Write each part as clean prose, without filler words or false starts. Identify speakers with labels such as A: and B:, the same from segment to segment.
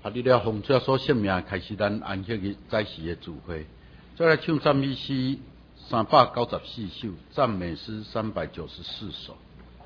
A: 合你了奉主耶稣圣名，开始咱安息日早时的聚会。再来唱赞美诗394首，赞美诗394首。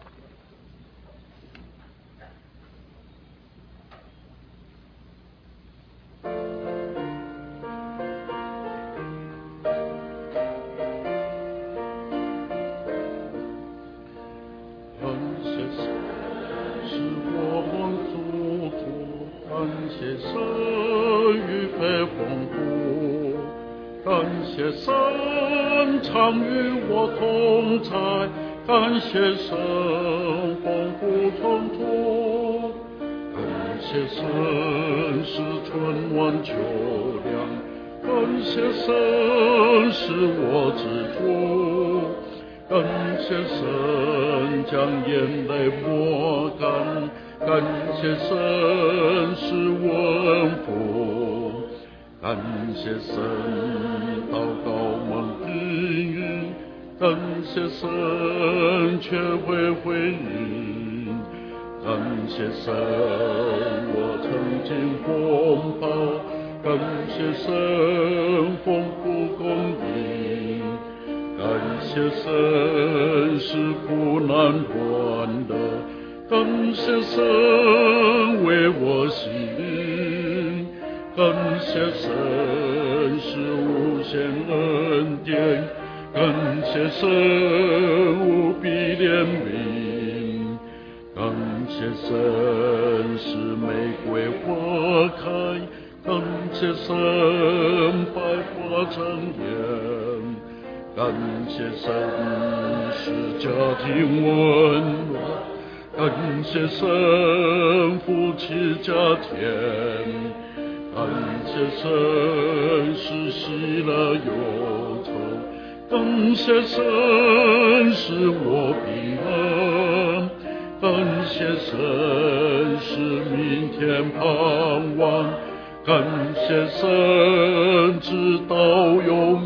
B: 感谢神丰富充足，感谢神是春暖秋凉，感谢神是我之主，感谢神将眼泪抹干，感谢神是温福，感谢神祷告蒙应允，感谢神却会回应，感谢神我曾经风暴，感谢神丰富供应，感谢神是苦难断的，感谢神为我洗灵，感谢神是无限恩典，感谢神无比怜悯，感谢神使玫瑰花开，感谢神百花争艳，感谢神使家庭温暖，感谢神夫妻加甜，感谢神使喜乐忧愁，感谢神使我平安，感谢神使明天盼望，感谢神直到永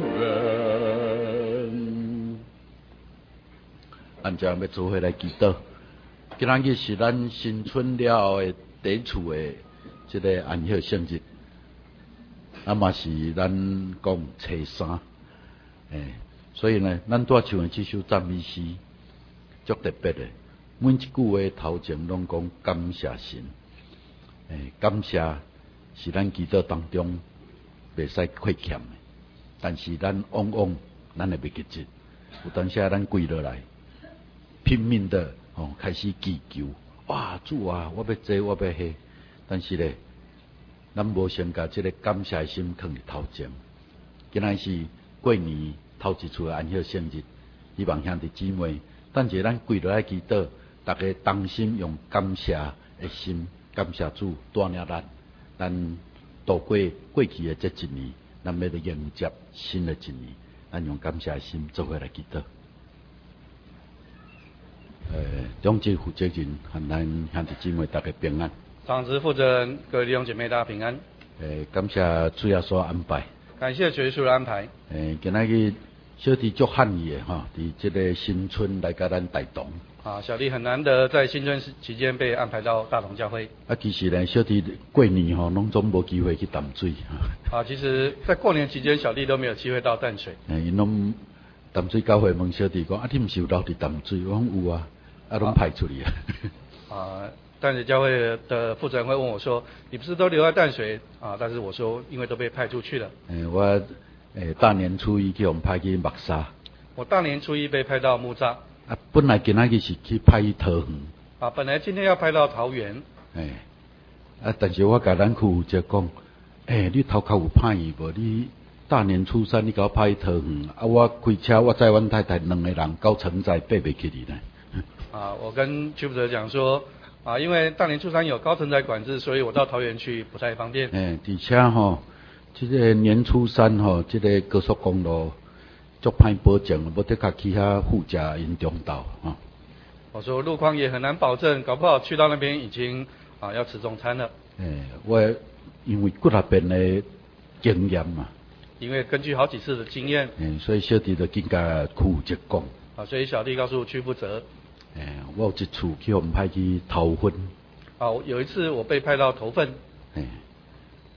B: 远。
A: 咱将要做伙来祈祷。今仔日是咱新春了后的第一次的这个安息圣日，嘛是咱讲初三，所以呢，咱带唱的这首赞美诗足特别的，每一句话头前拢讲感谢神，感谢是咱祈祷当中袂使缺欠的，但是咱往往咱会袂记得，有当时咱跪落来，拼命的开始祈求，哇，主啊，我要这，我要迄，但是咧，咱无先甲这个感谢的心放伫头前。今仔是过年头一次的安息圣日，希望兄弟姊妹，等者咱跪落来祈祷，大家同心用感谢的心，感谢主带领咱度过过去的这一年，咱要迎接新的一年，咱用感谢的心做伙来祈祷。中职负责人和咱兄弟姊妹大家平安。
C: 长职负责人各位弟兄姐妹大家平安。
A: 感谢主耶稣安排。
C: 感谢主耶稣的安排。
A: 今仔日小弟足汉意的哈，伫这个新春来甲咱大同。
C: 小弟很难得在新春期间被安排到大同教会。
A: 其实呢，小弟过年拢总无机会去淡水。
C: 其实在过年期间，小弟都没有机会到淡水。
A: 因拢淡水教会问小弟讲，你毋是有留伫淡水？我讲有啊，拢派出去
C: 啊。淡水教会的负责人会问我说：“你不是都留在淡水啊？”但是我说：“因为都被派出去了。”
A: 我大年初一去我们派去木沙。
C: 我大年初一被派到木栅。
A: 本来今仔日是去派去桃园。
C: 本来今天要派到桃园。
A: 但是我甲咱区负责讲，你头壳有歹意无？你大年初三你甲我派去桃园，我开车我载阮太太两个人到城寨爬袂起哩呢。
C: 我跟区负责讲说。因为大年初三有高承载管制，所以我到桃园去不太方便。
A: 而且这个年初三这个高速公路足歹保证，要得甲去遐副驾严重道
C: 我说路况也很难保证，搞不好去到那边已经要吃中餐了。
A: 我因为几十遍的经验嘛。
C: 因为根据好几次的经验。
A: 所以小弟就更加区负责讲。
C: 所以小弟告诉区负责。
A: 我有一次去我们派去头份。
C: 有一次我被派到头份。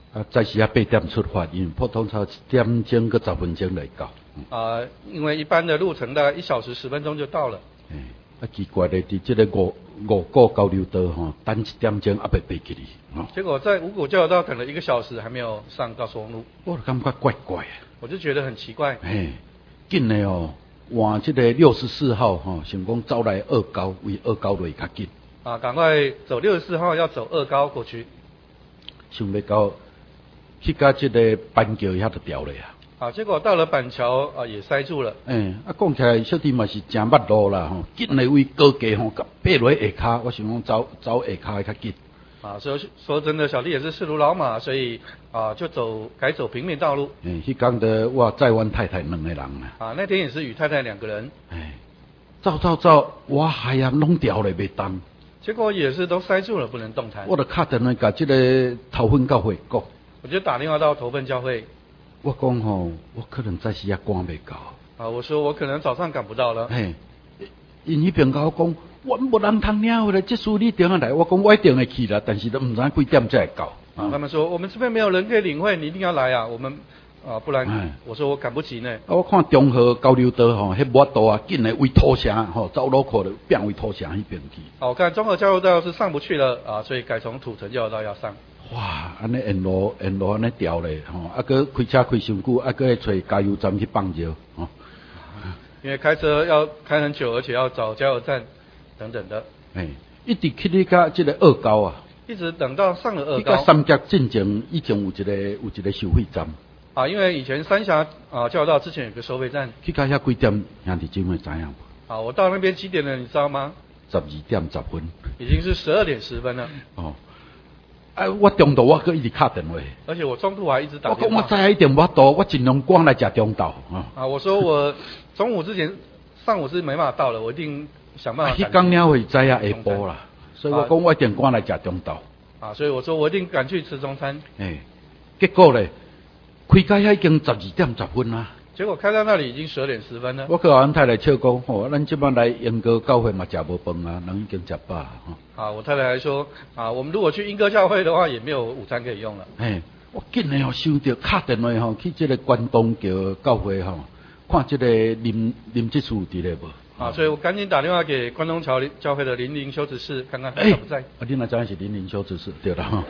A: 早时8点出发，因为普通超1点钟搁10分钟来到。
C: 因为一般的路程大概1小时10分钟就到了。
A: 奇怪咧，伫这个五股交流道吼，等1点钟还袂爬起哩。
C: 结果在五股交流道等了1个小时，还没有上高速公路。
A: 我就感觉怪怪的。
C: 我就觉得很奇怪。
A: 紧的哦，换这个64号吼，想讲走来2高，为2高落较紧。
C: 赶快走64号，要走2高过去。
A: 想要到去到这个板桥遐就掉了呀。
C: 结果到了板桥也塞住了。
A: 讲起来小弟嘛是真捌路啦吼，紧的为高架吼，爬落下骹，我想讲走下骹会较紧。
C: 说真的，小弟也是势如老马，所以就改走平面道路。
A: 迄天的我载阮太太2个人啊。
C: 那天也是与太太2个人。
A: 走，我海洋拢掉了袂动。
C: 结果也是都塞住了，不能动弹。
A: 我就打电话甲这个头份教会讲。
C: 我就打电话到头份教会。
A: 我讲吼，我可能暂时也赶袂到。
C: 我说我可能早上赶不到了。
A: 因迄边甲我讲，阮无人通领回来，即事你一定要来。我讲我一定会去啦，但是都唔知几点才会到。
C: 他们说我们这边没有人可以领会，你一定要来啊，我们不然我说我赶不及呢。
A: 我看中和交流道吼，迄摩道啊，紧来为土城吼，走路口就变为土城迄边去。
C: 我看中和交流道是上不去了所以改从土城交流道要上。
A: 哇，安尼沿路安尼调咧吼，搁开车开伤久，搁去找加油站去放油吼。
C: 因为开车要开很久，而且要找加油站等等的。
A: 一直去你到这个2高啊。
C: 一直等到上了2高。
A: 去到三甲进前以前有一个收费站。
C: 因为以前三峡交流道之前有个收费站。
A: 去到遐几点，兄弟姊妹知影
C: 无？我到那边几点了，你知道吗
A: ？12点10分。
C: 已经是12点10分了。
A: 我中途我搁一直打电话。
C: 而且我中途还一直打电话。
A: 我知一定无到，我尽量赶来吃中昼。
C: 我说我中午之前，上午是没办法到了，我一定想办法。
A: 迄天了会知影下晡啦，所以我讲我一定赶来吃中昼。
C: 所以我说我一定赶去吃中餐。
A: 结果咧，开到遐已经12点10分啦。
C: 结果开到那里已经12点10分了。
A: 我跟阮太太笑讲，咱即摆来英歌教会嘛，食无饭啊，人已经食饱
C: 我太太还说我们如果去英歌教会的话，也没有午餐可以用了。
A: 我紧的收到打电话去这个关东桥教会看这个林执事伫咧无。
C: 所以我赶紧打电话给关东桥教会的林灵修执事，看看他在不在。
A: 你哪知影是林灵修执事对啦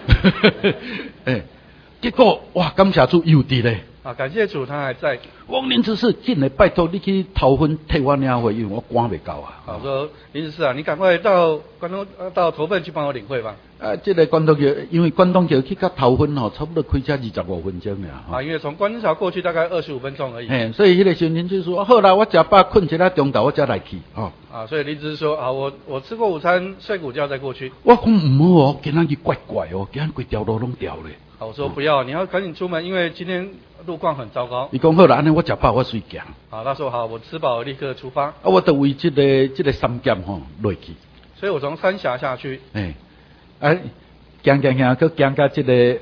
A: 结果哇，感谢主又伫咧。
C: 感谢主，他还在。
A: 王林执事，进来拜托你去头份替我领会，因为我赶袂到啊。
C: 我说林执事你赶快到头份去帮我领会吧。
A: 这个关东桥，因为关东桥去到头份差不多开车25分钟呀。
C: 因为从关东桥过去大概25分钟而已。
A: 所以迄个时候林执事说，好啦，我食饱困一下中昼，我才来去。
C: 所以林执事说我吃过午餐，睡午觉再过去。
A: 我讲唔好今仔日怪怪今仔规条路拢掉咧。
C: 我说不要，你要赶紧出门，因为今天路况很糟糕。
A: 你讲好了，安尼我食饱我睡觉。
C: 他说好，我吃饱立刻出发。
A: 我就为这个三剑落去。
C: 所以我从三峡下去。
A: 行，去行到这个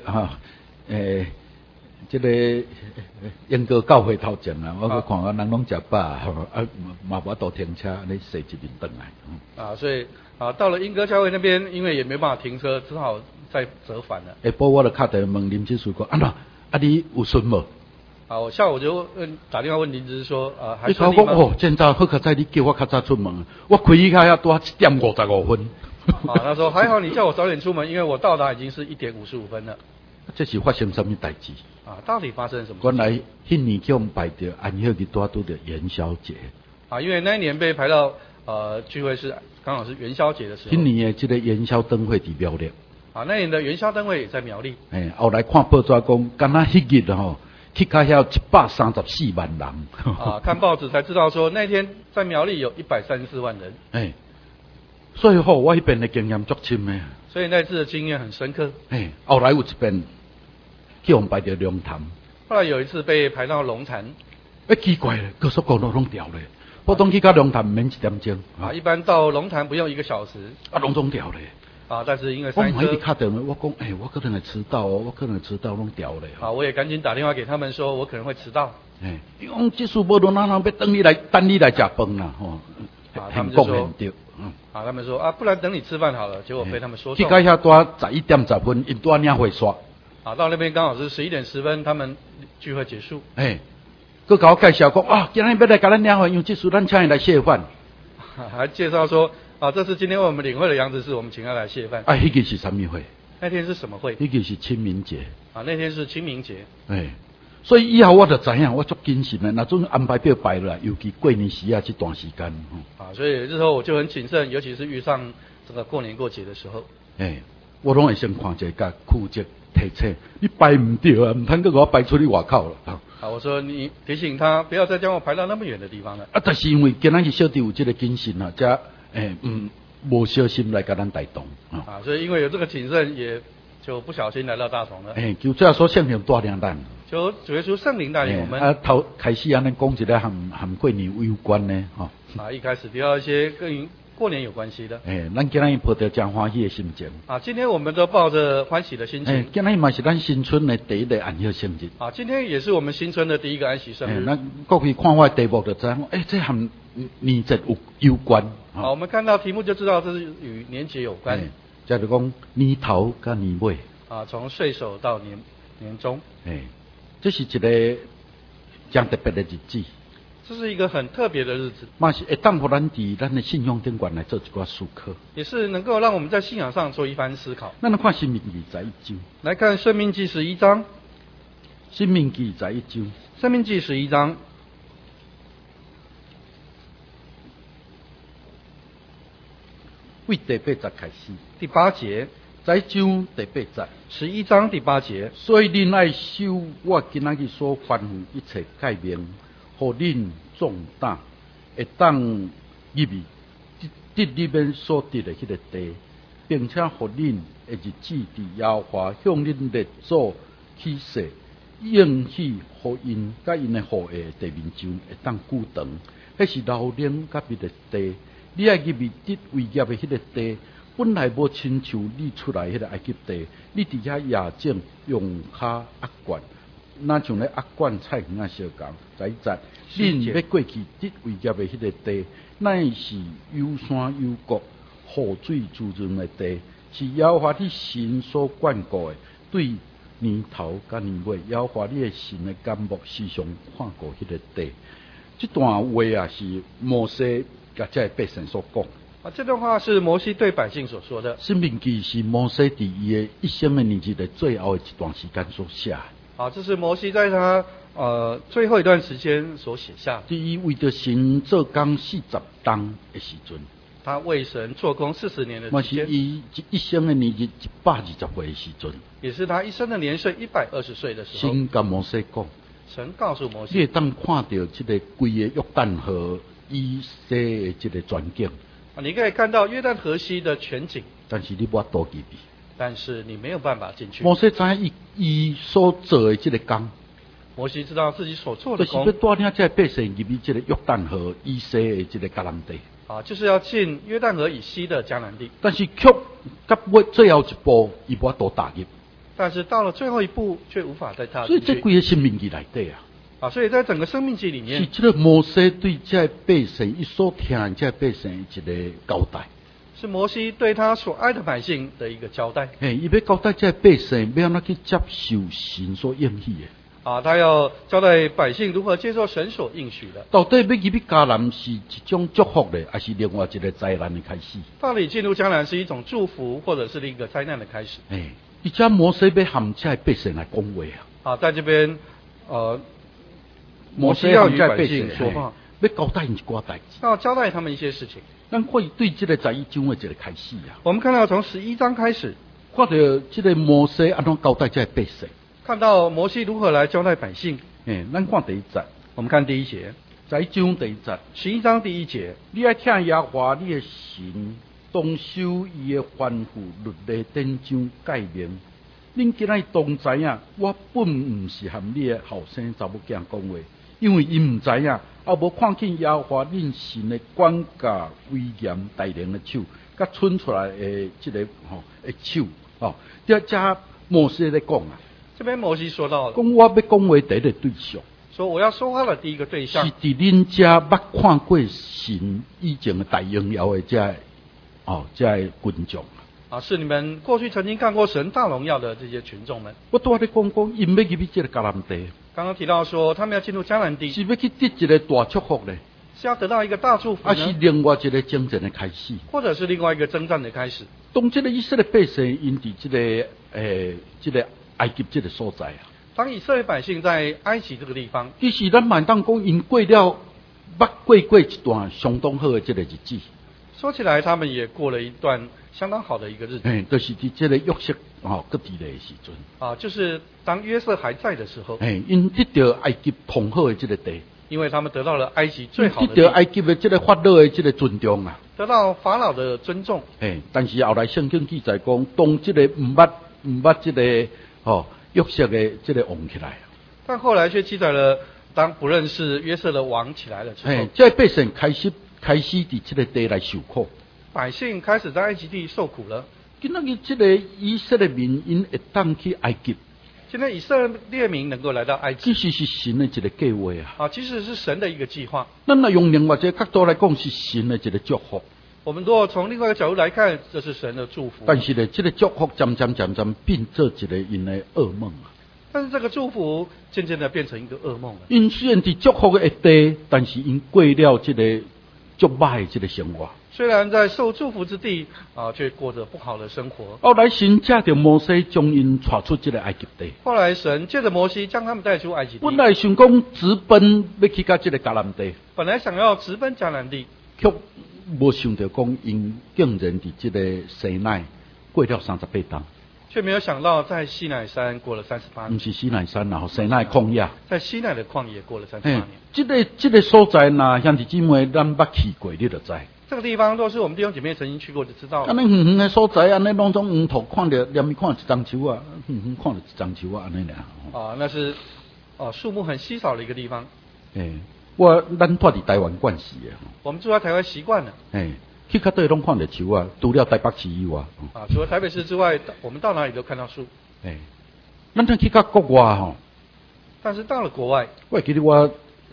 A: 这个英歌教会头前啊，我去看人拢食饱嘛无多停车，你坐一面转来。
C: 所以到了英歌教会那边，因为也没办法停车，只好再折返了。
A: 下晡我就打电话问林执事讲，你有顺无？
C: 我下午就打电话问林执事说，还
A: 顺利吗？你讲现在好较早你叫我较早出门，我开一下要多1点55分。
C: 他说还好你叫我早点出门，因为我到达已经是1点55分了。
A: 这是发生什么代志？
C: 到底发生什么事？
A: 原来迄年叫我们排到安孝日大都的元宵节。
C: 因为那一年被排到聚会是刚好是元宵节的时候。
A: 今年的这个元宵灯会伫苗栗。
C: 那年的元宵灯会也在苗栗。
A: 后来看报纸讲，敢若迄日去到遐134万人。
C: 看报纸才知道说那天在苗栗有134万人。
A: 所以我迄边的经验足深的。
C: 所以那次的经验很深刻。
A: 后来有一遍叫我们排到龙潭。
C: 后来有一次被排到龙潭。
A: 奇怪了，高速公路拢掉了。普通去到龙潭免1点钟。
C: 一般到龙潭不用1个小时。
A: 拢掉了。
C: 但是因为塞车。
A: 我一直打电话，我讲，我可能会迟到我可能会迟到，拢掉了。
C: 我也赶紧打电话给他们说，我可能会迟到。
A: 你讲这事无论哪能要等你来吃饭啦，
C: 他们就说
A: 对。
C: 他们说不然等你吃饭好了。结果被他们说中。
A: 去到遐多11点10分，因多领会刷。
C: 啊，到那边刚好是11:10，他们聚会结束。
A: 佮甲我介绍讲啊，今日要来甲咱领会，用这事咱请伊来谢饭。
C: 还介绍说啊，这是今天为我们领会的杨执事，我们请他来谢饭。
A: 迄个是什么会？
C: 那天是什么会？
A: 迄个是清明节。
C: 啊，那天是清明节。
A: 所以以后我就知影，我足谨慎的，那种安排表摆了，尤其过年时啊这段时间。
C: 啊，所以日后我就很谨慎，尤其是遇上这个过年过节的时候。
A: 我拢会先看一下，甲库籍提醒，你摆唔对啊，唔通佮我摆出去外口了。
C: 我说你提醒他不要再将我排到那么远的地方了。
A: 但是因为今仔日小弟有这个谨慎啊，才无小心来甲咱带动。
C: 所以因为有这个谨慎，也就不小心来到大同了。
A: 就这样说，圣灵带领咱。
C: 就主耶稣圣灵带领我们。
A: 头开始安尼讲一个和过年有关呢，
C: 一开始提到一些跟过年有关系的。
A: 咱今仔日抱着真欢喜的心情。
C: 今天我们都抱着欢喜的心情。
A: 今仔日嘛是咱新春的第一个安息圣日。
C: 今天也是我们新春的第一个安息圣日。
A: 咱各位看我的题目就知道，这和年节有关。
C: 我们看到题目就知道这是与年节有关。
A: 就是讲年头跟年尾。
C: 从岁首到年终。
A: 这是一个将特别的日子。
C: 这是一个很特别的日子，
A: 嘛是会当互咱伫咱的信仰顶端来做一寡思考，
C: 也是能够让我们在信仰上做一番思考。
A: 咱来看申命记21章，
C: 来看申命记11章，
A: 申命记21章，
C: 申命记11章，
A: 为第8节开始，
C: 第8节
A: ，21章第8节
C: ，11章第8节。
A: 所以恁爱守我今仔日所吩咐一切诫命。互恁壮胆，会当入去得你们所得的迄个地，并且互恁的日子伫耶和华向恁列祖起誓，应许互因甲因的后裔地面上会当久长。迄是老龄甲别的地，你爱入去得为业的迄个地，本来无亲像你出来迄个埃及地，你伫遐野种用骹压管。那像咧压罐菜园啊，小共在在，恁要过去得为业的迄个地，乃是有山有谷、河水滋润的地，是耶和华你神所眷顾的。对年头甲年尾，耶和华你的神的眼目时常看顾迄个地。这段话啊，是摩西甲这百姓所讲。
C: 这段话是摩西对百姓所说的。
A: 申命记是摩西伫伊的一生的年纪的最后的一段时间所写的。
C: 这是摩西在他最后一段时间所写下。
A: 第一，为着神做工40冬的时阵，
C: 他为神做工40年的时间，
A: 是伊一生的年纪120岁的时阵，
C: 也是他一生的年岁120岁的时候。
A: 神甲摩西讲，
C: 神告诉摩西，
A: 你会当看到这个规个约旦河以西的这个全景。
C: 你可以看到约旦河西的全景，
A: 但是你无法度入去。
C: 但是你没有办法进去。
A: 摩西知影伊所做的这个工，
C: 摩西知道自己所做的工，
A: 就是要带领这百姓入去这个约旦河以西的这个迦南地。
C: 就是要进约旦河以西的迦南地。
A: 但是却到最后一步，伊无法度踏入。
C: 但是到了最后一步，却无法再踏进去。
A: 所以这几个申命记内底
C: 所以在整个申命记里面，
A: 是这个摩西对这百姓伊所听这百姓一个交代。
C: 是摩西对他所爱的百姓的一个交代。
A: 伊要交代这百姓要安怎去接受神所应许的。
C: 他要交代百姓如何接受神所应许的。
A: 到底要入去迦南是一种祝福的，还是另外一个灾难的开始？
C: 到底进入迦南是一种祝福，或者是另一个灾难的开始？
A: 而且摩西要含这百姓来讲话
C: 在这边摩西要与百姓说话，
A: 要交代一寡代志，
C: 要交代他们一些事情。
A: 咱可以对这个11章的这个开始
C: 我们看到从11章开始，
A: 看到这个摩西安怎交代这百姓，
C: 看到摩西如何来交代百姓。
A: 咱看第一节，
C: 我们看第一节
A: 11章第一节
C: ，11章第1节，
A: 你要听耶和华你的神，当守伊的吩咐律例典章诫命。恁今仔当知影，我本唔是和你的后生查某囝讲话，因为伊唔知影，也无看见耶和华恁神的管教威严大能的手，甲伸出来的这个的手这摩西在讲
C: 这边摩西说到了，
A: 讲我要讲话第一个对象，
C: 说我要说话的第一个对象，
A: 是伫恁遮捌看过神以前的大荣耀的这群众。
C: 是你们过去曾经看过神大荣耀的这些群众们。
A: 我拄仔咧讲，因要入去这个迦南地，
C: 刚刚提到说，他们要进入迦南地，
A: 是要去得一个大祝福咧，
C: 是要得到一个大祝福
A: 还是
C: 呢，
A: 另外一个征战的开始？
C: 或者是另外一个征战的开始？
A: 当这个以色列百姓因伫这个埃及这个所在啊，
C: 当以色列百姓在埃及这个地方，
A: 其实咱蛮当讲，因过了过一段相当好的这个日子。
C: 说起来，他们也过了一段相当好的一个日子。
A: 就是伫这个约瑟搁伫咧的时阵。
C: 就是当约瑟还在的时候。
A: 因得到埃及同好的这个地。
C: 因为他们得到了埃及最好的地。
A: 得到埃及的这个法老的这个尊重啊。
C: 得到法老的尊重。
A: 但是后来圣经记载讲，当这个唔捌这个约瑟的这个王起来。
C: 但后来却记载了，当不认识约瑟的王起来了之后，
A: 这百姓开始伫这个地来受苦。
C: 百姓开始在埃及地受苦了。
A: 今仔日这个以色列民因会当去埃及。
C: 现在以色列民能够来到埃及，
A: 其实是神的一个计划啊！
C: 其实是神的一个计划。
A: 咱若用另外一个角度来讲，是神的一个祝福。
C: 我们如果从另外一个角度来看，这是神的祝福。
A: 但是呢，这个祝福渐渐变做一个因的噩梦啊！
C: 但是这个祝福渐渐的变成一个噩梦了。
A: 因虽然伫祝福的地，但是因过了这个足歹的这个生活。
C: 虽然在受祝福之地却过着不好的生活。
A: 后来神借着摩西将因带出这个埃及地。
C: 后来神借着摩西将他们带出埃及地。
A: 本来想讲直奔要去到这个迦南地。
C: 本来想要直奔迦南地，
A: 却无想到讲因竟然伫这个西奈过了38天。
C: 却没有想到在西乃山过了38年。
A: 不是西乃山，然后西奈旷野。
C: 在西乃的旷野过了38年。
A: 这个所在呐，兄弟姊妹，咱捌去过，你就知。
C: 这个地方都是我们弟兄姐妹曾经去过就知道了。
A: 安尼远远的所在，安尼拢种黄土看着，连看一丛树啊，远远看着一丛树啊，安尼俩。
C: 那是树木很稀少的一个地方。
A: 咱住伫台湾惯习的。
C: 我们住在台湾习惯了。
A: 去较对拢看着树啊，除了台北市以外。
C: 除了台北市之外，我们到哪里都看到树。
A: 咱去到国外吼。
C: 但是到了国外，
A: 我记得我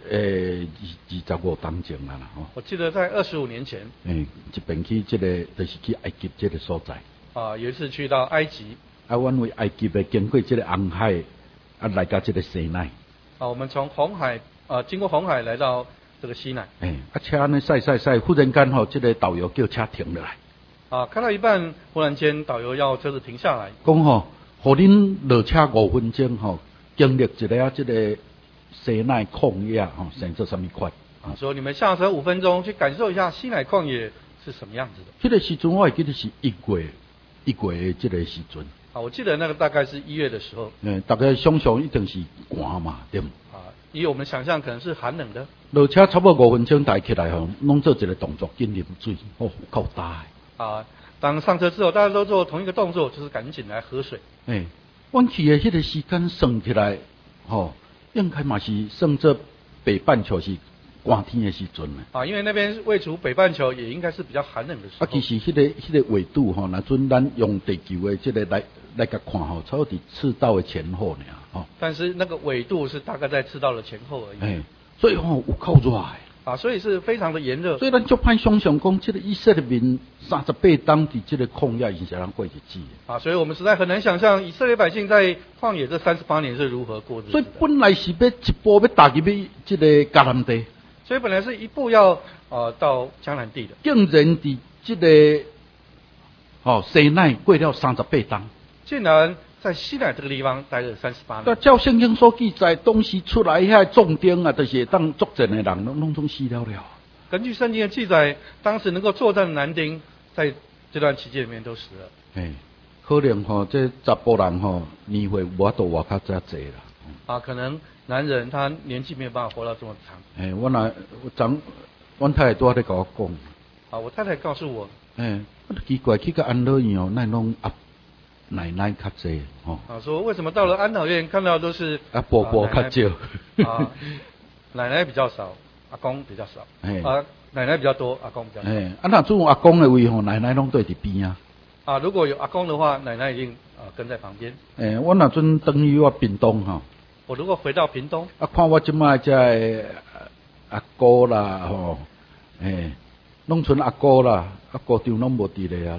A: 25当前啦吼。
C: 我记得在25年前。
A: 一边去这个就是去埃及这个所在。
C: 有一次去到埃及。
A: 阮为埃及的经过这个红海，来到这个西奈。
C: 我们从红海经过红海来到这个西奈。
A: 车安尼驶，忽然间这个导游叫车停落来。
C: 开到一半，忽然间导游要车子停下来。
A: 讲互恁落车5分钟经历一个这个西奈旷野成做什么款？
C: 说你们下车5分钟去感受一下西奈旷野是什么样子的。
A: 这个时阵我会记得是1月的这个时阵。
C: 我记得那个大概是1月的时候。
A: 大概想象一定是寒嘛，对不？
C: 以我们想象可能是寒冷的。
A: 落车差不多5分钟，大家起来拢做一个动作，紧啉水，够大
C: 的。当上车之后，大家都做同一个动作，就是赶紧来喝水。
A: 阮去的迄个时间算起来，应该嘛是算作北半球是寒天的时阵
C: 因为那边位处北半球，也应该是比较寒冷的时候。
A: 其实迄个纬度若准咱用地球的这个来甲看差不多赤道的前后呢
C: 但是那个纬度是大概在赤道的前后而已。
A: 所以有够热的。
C: 所以是非常的炎热。
A: 所以咱就盼想象讲，这个以色列民38当伫这个旷野影响过日子。
C: 所以我们实在很难想象以色列百姓在旷野这38年是如何过日子。
A: 所以本来是要一步要踏入这个迦南地。
C: 所以本来是一步要到迦南地的。
A: 竟然伫这个西奈过了38当。
C: 竟然在西奈这个地方待了38年。
A: 那照圣经所记载，当时出来遐壮丁啊，就是当作战的人，拢总死了。
C: 根据圣经的记载，当时能够作战的男丁，在这段期间里面都死了。
A: 可能这查甫人年岁无都活较侪
C: 啦。可能男人他年纪没有办法活到这么长。
A: 阮太太拄仔咧甲我
C: 讲。我太太告诉我。
A: 我奇怪，去到安乐院那拢奶奶较侪
C: 说为什么到了安老院看到都是
A: 伯伯较少。
C: 奶奶比较少，阿公比较少。奶奶比较多，阿公比较少。
A: 若种有阿公的位奶奶拢对伫边
C: 如果有阿公的话，奶奶一定跟在旁边。
A: 我若阵等于我屏东
C: 我如果回到屏东，
A: 看我即摆这阿哥啦拢剩阿哥啦，阿哥丈拢无伫咧啦。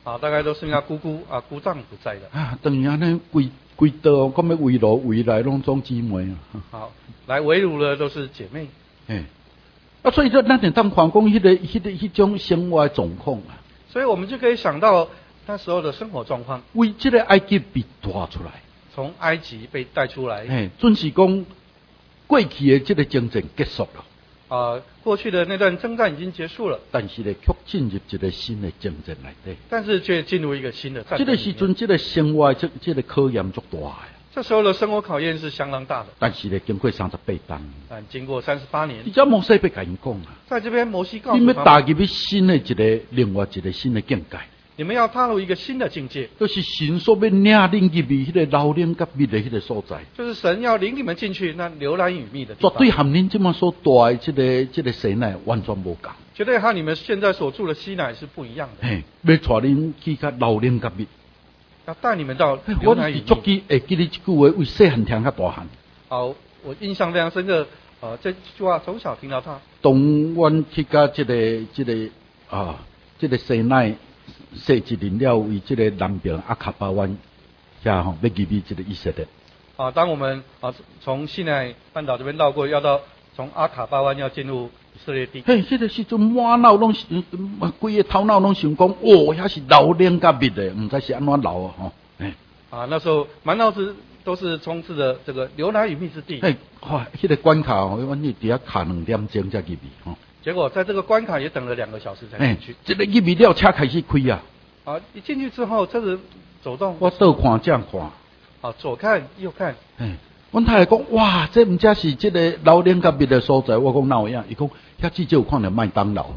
C: 啊，大概都剩下姑姑啊、姑丈不在的。
A: 啊，等于安尼规道，讲要围炉围来拢总姊妹啊。
C: 好，来围炉的都是姐妹。
A: 啊，所以说咱就当看讲迄种生活的状况啊。
C: 所以我们就可以想到那时候的生活状况。
A: 为这个埃及被带出来，
C: 从埃及被带出来。
A: 准是讲过去的这个征战结束了。
C: 过去的那段征战已经结束了，
A: 但是呢，却进入一个新的征战内底。
C: 但是却进入一个新的战争。
A: 这个时阵，这个生活这个考验足大的。
C: 这时候的生活考验是相当大的。
A: 但是呢，经过38天。
C: 经过38年。
A: 你知道摩西要甲因讲啊。
C: 在这边摩西告诉他们，
A: 你们踏入新的另外一个新的境界。
C: 你们要踏入一个新的境界，
A: 就是神所要领你入迄个流奶甲蜜的迄个所在。
C: 就是神要领你们进去那流奶与蜜的地方。
A: 绝对和恁这么所带的这个西奈完全无同。
C: 绝对和你们现在所住的西奈是不一样的。
A: 要带恁去较流奶甲蜜。
C: 要带你们到流奶与蜜。
A: 我足记会记你这句话，为细汉听较大汉。
C: 好，我印象非常深刻。这句话从小听到大。
A: 当阮去到这个西奈。设一年了，为这个南边阿卡巴湾遐吼，要入去这个以色列。
C: 当我们从西奈半岛这边绕过，要到从阿卡巴湾要进入以色列地。
A: 迄个时阵满脑拢是，规个头脑拢想讲，遐是流奶甲蜜的，唔知是安怎流吼。
C: 那时候满脑子都是充斥着这个流奶与蜜之地。
A: 迄个关卡哦，阮是伫遐卡2点钟才入去吼。
C: 结果在这个关卡也等了2个小时才进去。
A: 这个入去了，车开始开啊。
C: 一进去之后，车子走动。
A: 我倒看正看。
C: 左看右看。
A: 阮太太讲，哇，这唔只是这个流奶甲蜜的所在。我讲哪有样？伊讲，遐至少有看到麦当劳。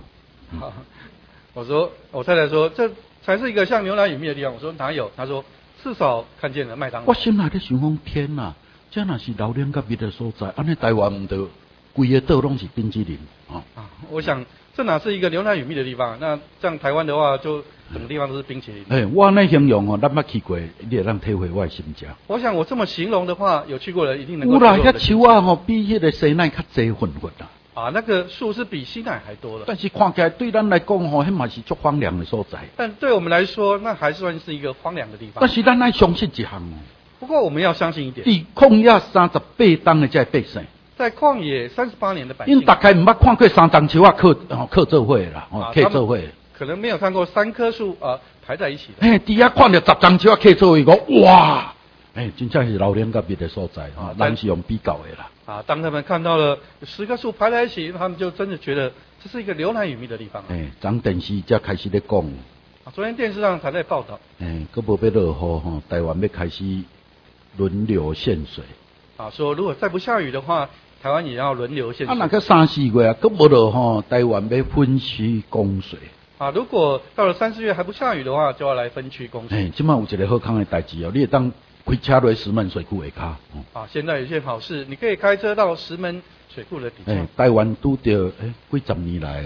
C: 我太太说，这才是一个像牛奶与蜜的地方。我说哪有？她说至少看见了麦当劳。
A: 我心内咧想讲，天哪，这若是流奶甲蜜的所在，安尼台湾唔得。规个岛拢是冰淇淋
C: 我想这哪是一个牛奶与蜜的地方？那这样台湾的话，就整个地方都是冰淇淋。
A: 我那形容咱捌去过，你会当体会我的心情。
C: 我想我这么形容的话，有去过的一定能够。
A: 有啦，遐树啊比迄个西奈较济混啦。
C: 那个树是比西奈还多的。
A: 但是看起来对咱来讲迄嘛是足荒凉的所在。
C: 但对我们来说，那还算是一个荒凉的地方。
A: 但是咱爱相信一项
C: 不过我们要相信一点。
A: 伫旷野38冬的这百姓。
C: 在旷野38年的百姓，
A: 因大概唔捌看过3丛树啊，刻做伙啦，刻做伙。
C: 可能没有看过3棵树排在一起的。
A: 底下看到10丛树啊，刻做伙，讲哇，真正是流奶甲蜜的所在人是用比较的啦。
C: 当他们看到了10棵树排在一起，他们就真的觉得这是一个流奶与蜜的地方。
A: 昨电视才开始咧讲。
C: 昨天电视上才在报道。
A: 佫无要落雨台湾要开始轮流限水。
C: 说如果再不下雨的话，台湾也要轮流限水。
A: 那个3、4月佫无落台湾要分区供水。
C: 如果到了3、4月还不下雨的话，就要来分区供水。
A: 即摆有一个好康的代志你会当开车落石门水库下骹。
C: 现在有一件好事，你可以开车到石门水库的底下。
A: 台湾拄到几十年来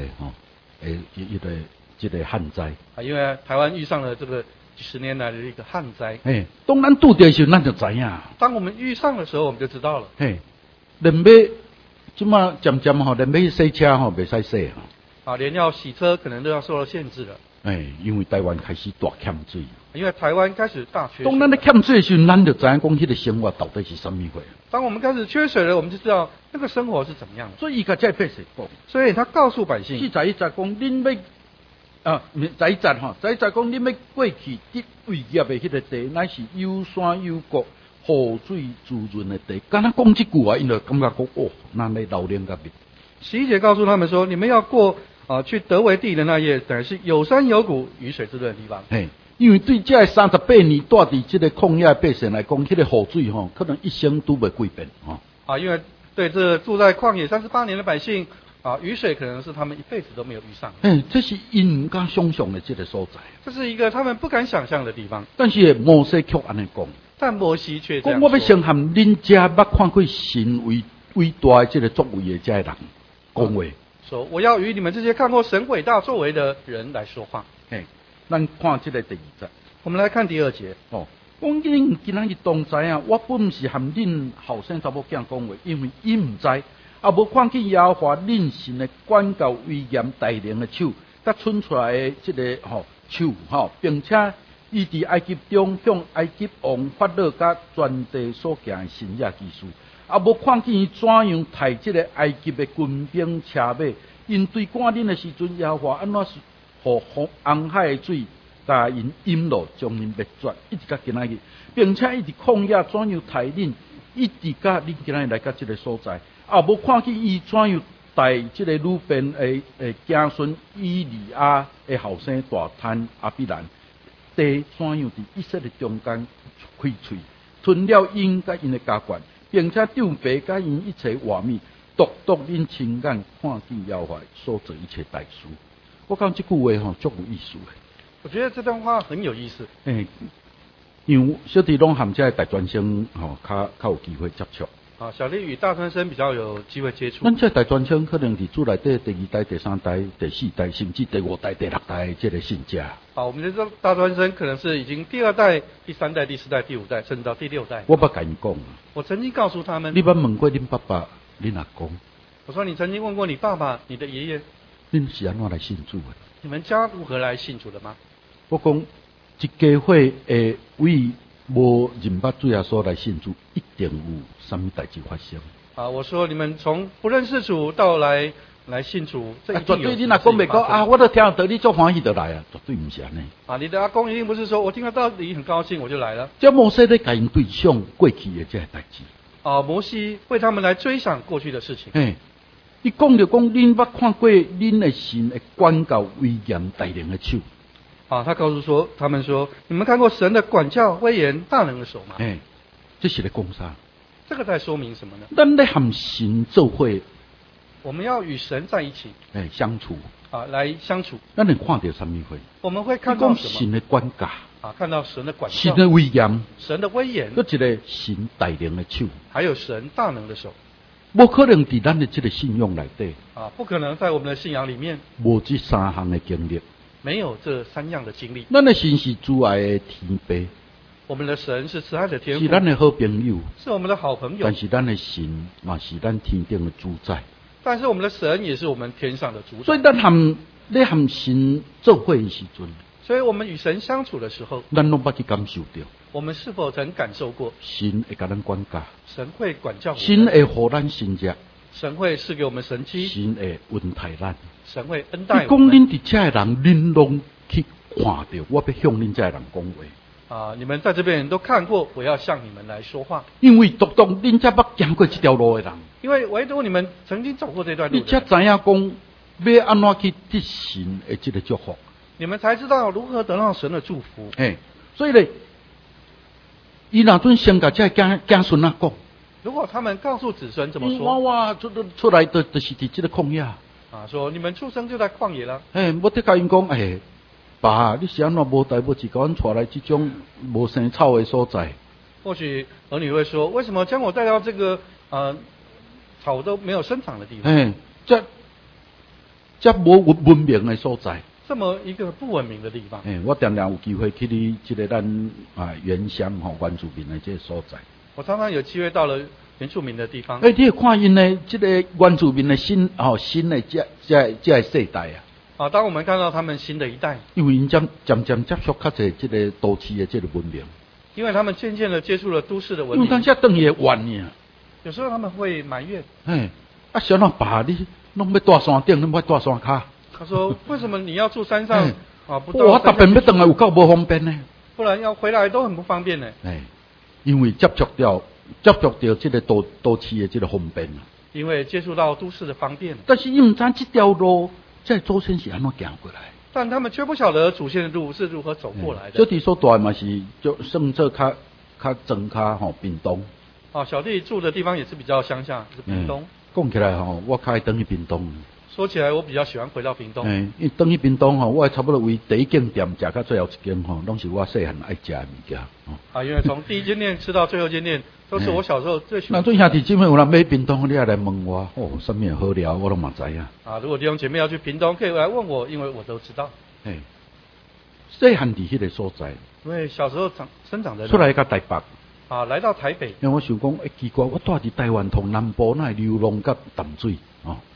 A: 这个旱灾。
C: 因为台湾遇上了这个几十年来的一个旱灾。
A: 当咱拄到的时候，咱就知影。
C: 当我们遇上的时候，我们就知道了。
A: 连要即马渐渐连要洗车袂使洗
C: 连要洗车可能都要受到限制了。
A: 因为台湾开始大欠水。
C: 因为台湾开始大缺水。
A: 当咱咧欠水的时候，咱就知影讲迄个生活到底是什么货。
C: 当我们开始缺水了，我们就知道那个生活是怎么样的。
A: 所以甲这百姓讲，
C: 所以他告诉百姓
A: 41节讲，恁要11节11节讲，恁要过去得为业的迄个地，乃是有山有谷、雨水滋润的地。敢若讲这句话，因就感觉讲咱咧流奶甲蜜。
C: 11节告诉他们说，你们要过去得为地的那业，等于是有山有谷、雨水滋润的地方。
A: 因为对这38年住伫这个旷野的百姓来讲，迄个雨水可能一生都袂改变
C: 因为对这住在旷野38年的百姓雨水可能是他们一辈子都没有遇上。
A: 这是因唔敢想象的这个所在。
C: 这是一个他们不敢想象的地方。
A: 但是摩西却安尼讲，
C: 但摩西却这样
A: 说：我要先和恁遮捌看过神伟大的这个作为的这人讲话。
C: 说我要与你们这些看过神伟大作为的人来说话。
A: 咱看这个第2节，
C: 我们来看第2节。
A: 讲恁今仔日当知影，我本是和恁后生查某囝讲话，因为伊唔知，无看见耶和华恁神的管教威严大能的手，甲伸出来的这个手并且伊伫埃及中向埃及王法老甲全地所行的神业奇事，无看见伊怎样杀即个埃及的军兵车马，因对赶恁的时阵，耶和华安怎互红海的水甲因淹落，将因灭绝，一直到今仔日，并且伊伫旷野怎样杀恁，一直到恁今仔日来到即个所在，无看见伊怎样带即个鲁便的子孙以利亚的后生大摊阿比兰。地怎样伫以色列中间开喙，吞了因甲因的家眷，并且丢白甲因一切画面，独恁亲眼看见耶和华所做一切大事。我讲这句话足有意思的。
C: 我觉得这段话很有意思。
A: 因为小弟拢含这大专生较有机会接触。
C: 小弟与大专生比较有机会接触。
A: 咱这大专生可能伫主内底第2代、第3代、第4代，甚至第5代、第6代这个信者。
C: 我们的大专生可能是已经第2代、第3代、第4代、第5代，甚至到第6代。
A: 我捌甲因讲，
C: 我曾经告诉他们，
A: 你捌问过恁爸爸、恁阿公？
C: 我说你曾经问过你爸爸、你的爷爷，
A: 恁是安怎来信主的？
C: 你们家如何来信主的吗？
A: 我讲，一家会会为无认捌主耶稣来信主，一定有什么代志发生。
C: 我说你们从不认识主到来信主，这一定有。
A: 绝对你若讲袂讲我都听到你足欢喜就来啊，绝对唔是安尼。
C: 你的阿公一定不是说我听到道理很高兴我就来了。
A: 这摩西咧甲因对象过去的这代志。
C: 摩西为他们来追想过去的事情。
A: 伊讲就讲，恁捌看过恁的神的管教威严大能的手。
C: 他告诉他们说，你们看过神的管教威严大能的手吗？
A: 这是咧讲啥？
C: 这个在说明什么呢？
A: 咱咧和神做伙，
C: 我们要与神在一起，
A: 相处，
C: 来相处。
A: 咱能看到什么会？
C: 我们会看到什么？
A: 神的管教，
C: 看到神的管教，
A: 神的威严，
C: 神的威严，
A: 搁一个神大能的手，
C: 还有神大能的手。
A: 无可能伫咱的这个信仰内底，
C: 不可能在我们的信仰里面
A: 无这3项的经历，
C: 没有这3样的经历。
A: 咱的神是主爱的天父，
C: 我们的神是慈爱的天父，
A: 是咱的好朋友，
C: 是我们的好朋友。
A: 但是咱的神嘛是咱天顶的主宰，
C: 但是我们的神也是我们天上的主宰。
A: 所以咱咧和神做伙的时阵，
C: 所以我们与神相处的时候，
A: 咱拢捌去感受到。
C: 我们是否曾感受过
A: 神会甲咱管教，
C: 神会管教我们，
A: 神会互咱神迹，
C: 神会赐给我们神迹，
A: 神会恩待咱，
C: 神会恩待我们。
A: 你讲恁伫遮的人，恁拢去看到，我要向恁遮的人讲话。
C: 你们在这边都看过，我要向你们来说话。
A: 因为独独恁遮捌行过这条路的人，
C: 因为唯独你们曾经走过这段路，
A: 你才知影讲要安怎去得神的这个祝福，
C: 你们才知道如何得到神的祝福。
A: 所以咧。伊若准先甲这子孙啊讲，
C: 如果他们告诉子孙这么说，
A: 我出来就是伫这个旷野
C: 说你们出生就在旷野了。
A: 我得甲因讲，爸，你是安怎无代无志，甲阮带来这种无生草的所在？
C: 或许儿女会说，为什么将我带到这个草都没有生长的地方？
A: 这无文明的所在。
C: 这么一个不文明的地方，
A: 我常常有机会去你这个咱原乡原住民的这个所在。
C: 我常常有机会到了原住民的地方。
A: 你会看因呢，这个原住民的新的这世代
C: 当我们看到他们新的一代，
A: 因为因渐渐接触较侪这个都市的这个文明，
C: 因为他们渐渐的接触了都市的文明。
A: 因为当下等于怨呢，
C: 有时候他们会埋怨，
A: 想到爸，你拢要住山顶，拢要住山骹。
C: 他说：“为什么你要住山上？不
A: 我特别要回来有够无方便呢？
C: 不然要回来都很不方便呢。
A: 因为接触到这个都市的这个方便
C: 因为接触到都市的方便。
A: 但是伊唔知这条路，这祖先是安怎行过来？
C: 但他们却不晓得祖先的路是如何走过来的。
A: 小弟所住嘛是就算做较庄较屏东。
C: 小弟住的地方也是比较乡下，是屏东。
A: 讲起来我较爱等去屏东。”
C: 说起来，我比较喜欢回到屏东。
A: 因为等去屏东我差不多为第一间店食到最后一间拢是我细汉爱食的物件。
C: 因为从第一间店吃到最后间店，都是我小时候最喜欢。
A: 那对兄弟姊妹有人买屏东，你也来问我，什么好料我都嘛知影。
C: 如果弟兄姐妹要去屏东，可以来问我，因为我都知道。
A: 细汉伫迄个所在，
C: 因为小时候生长在
A: 出来到台北。
C: 来到台北。
A: 因为我想讲，奇怪，我住伫台湾同南部，那流浪甲淡水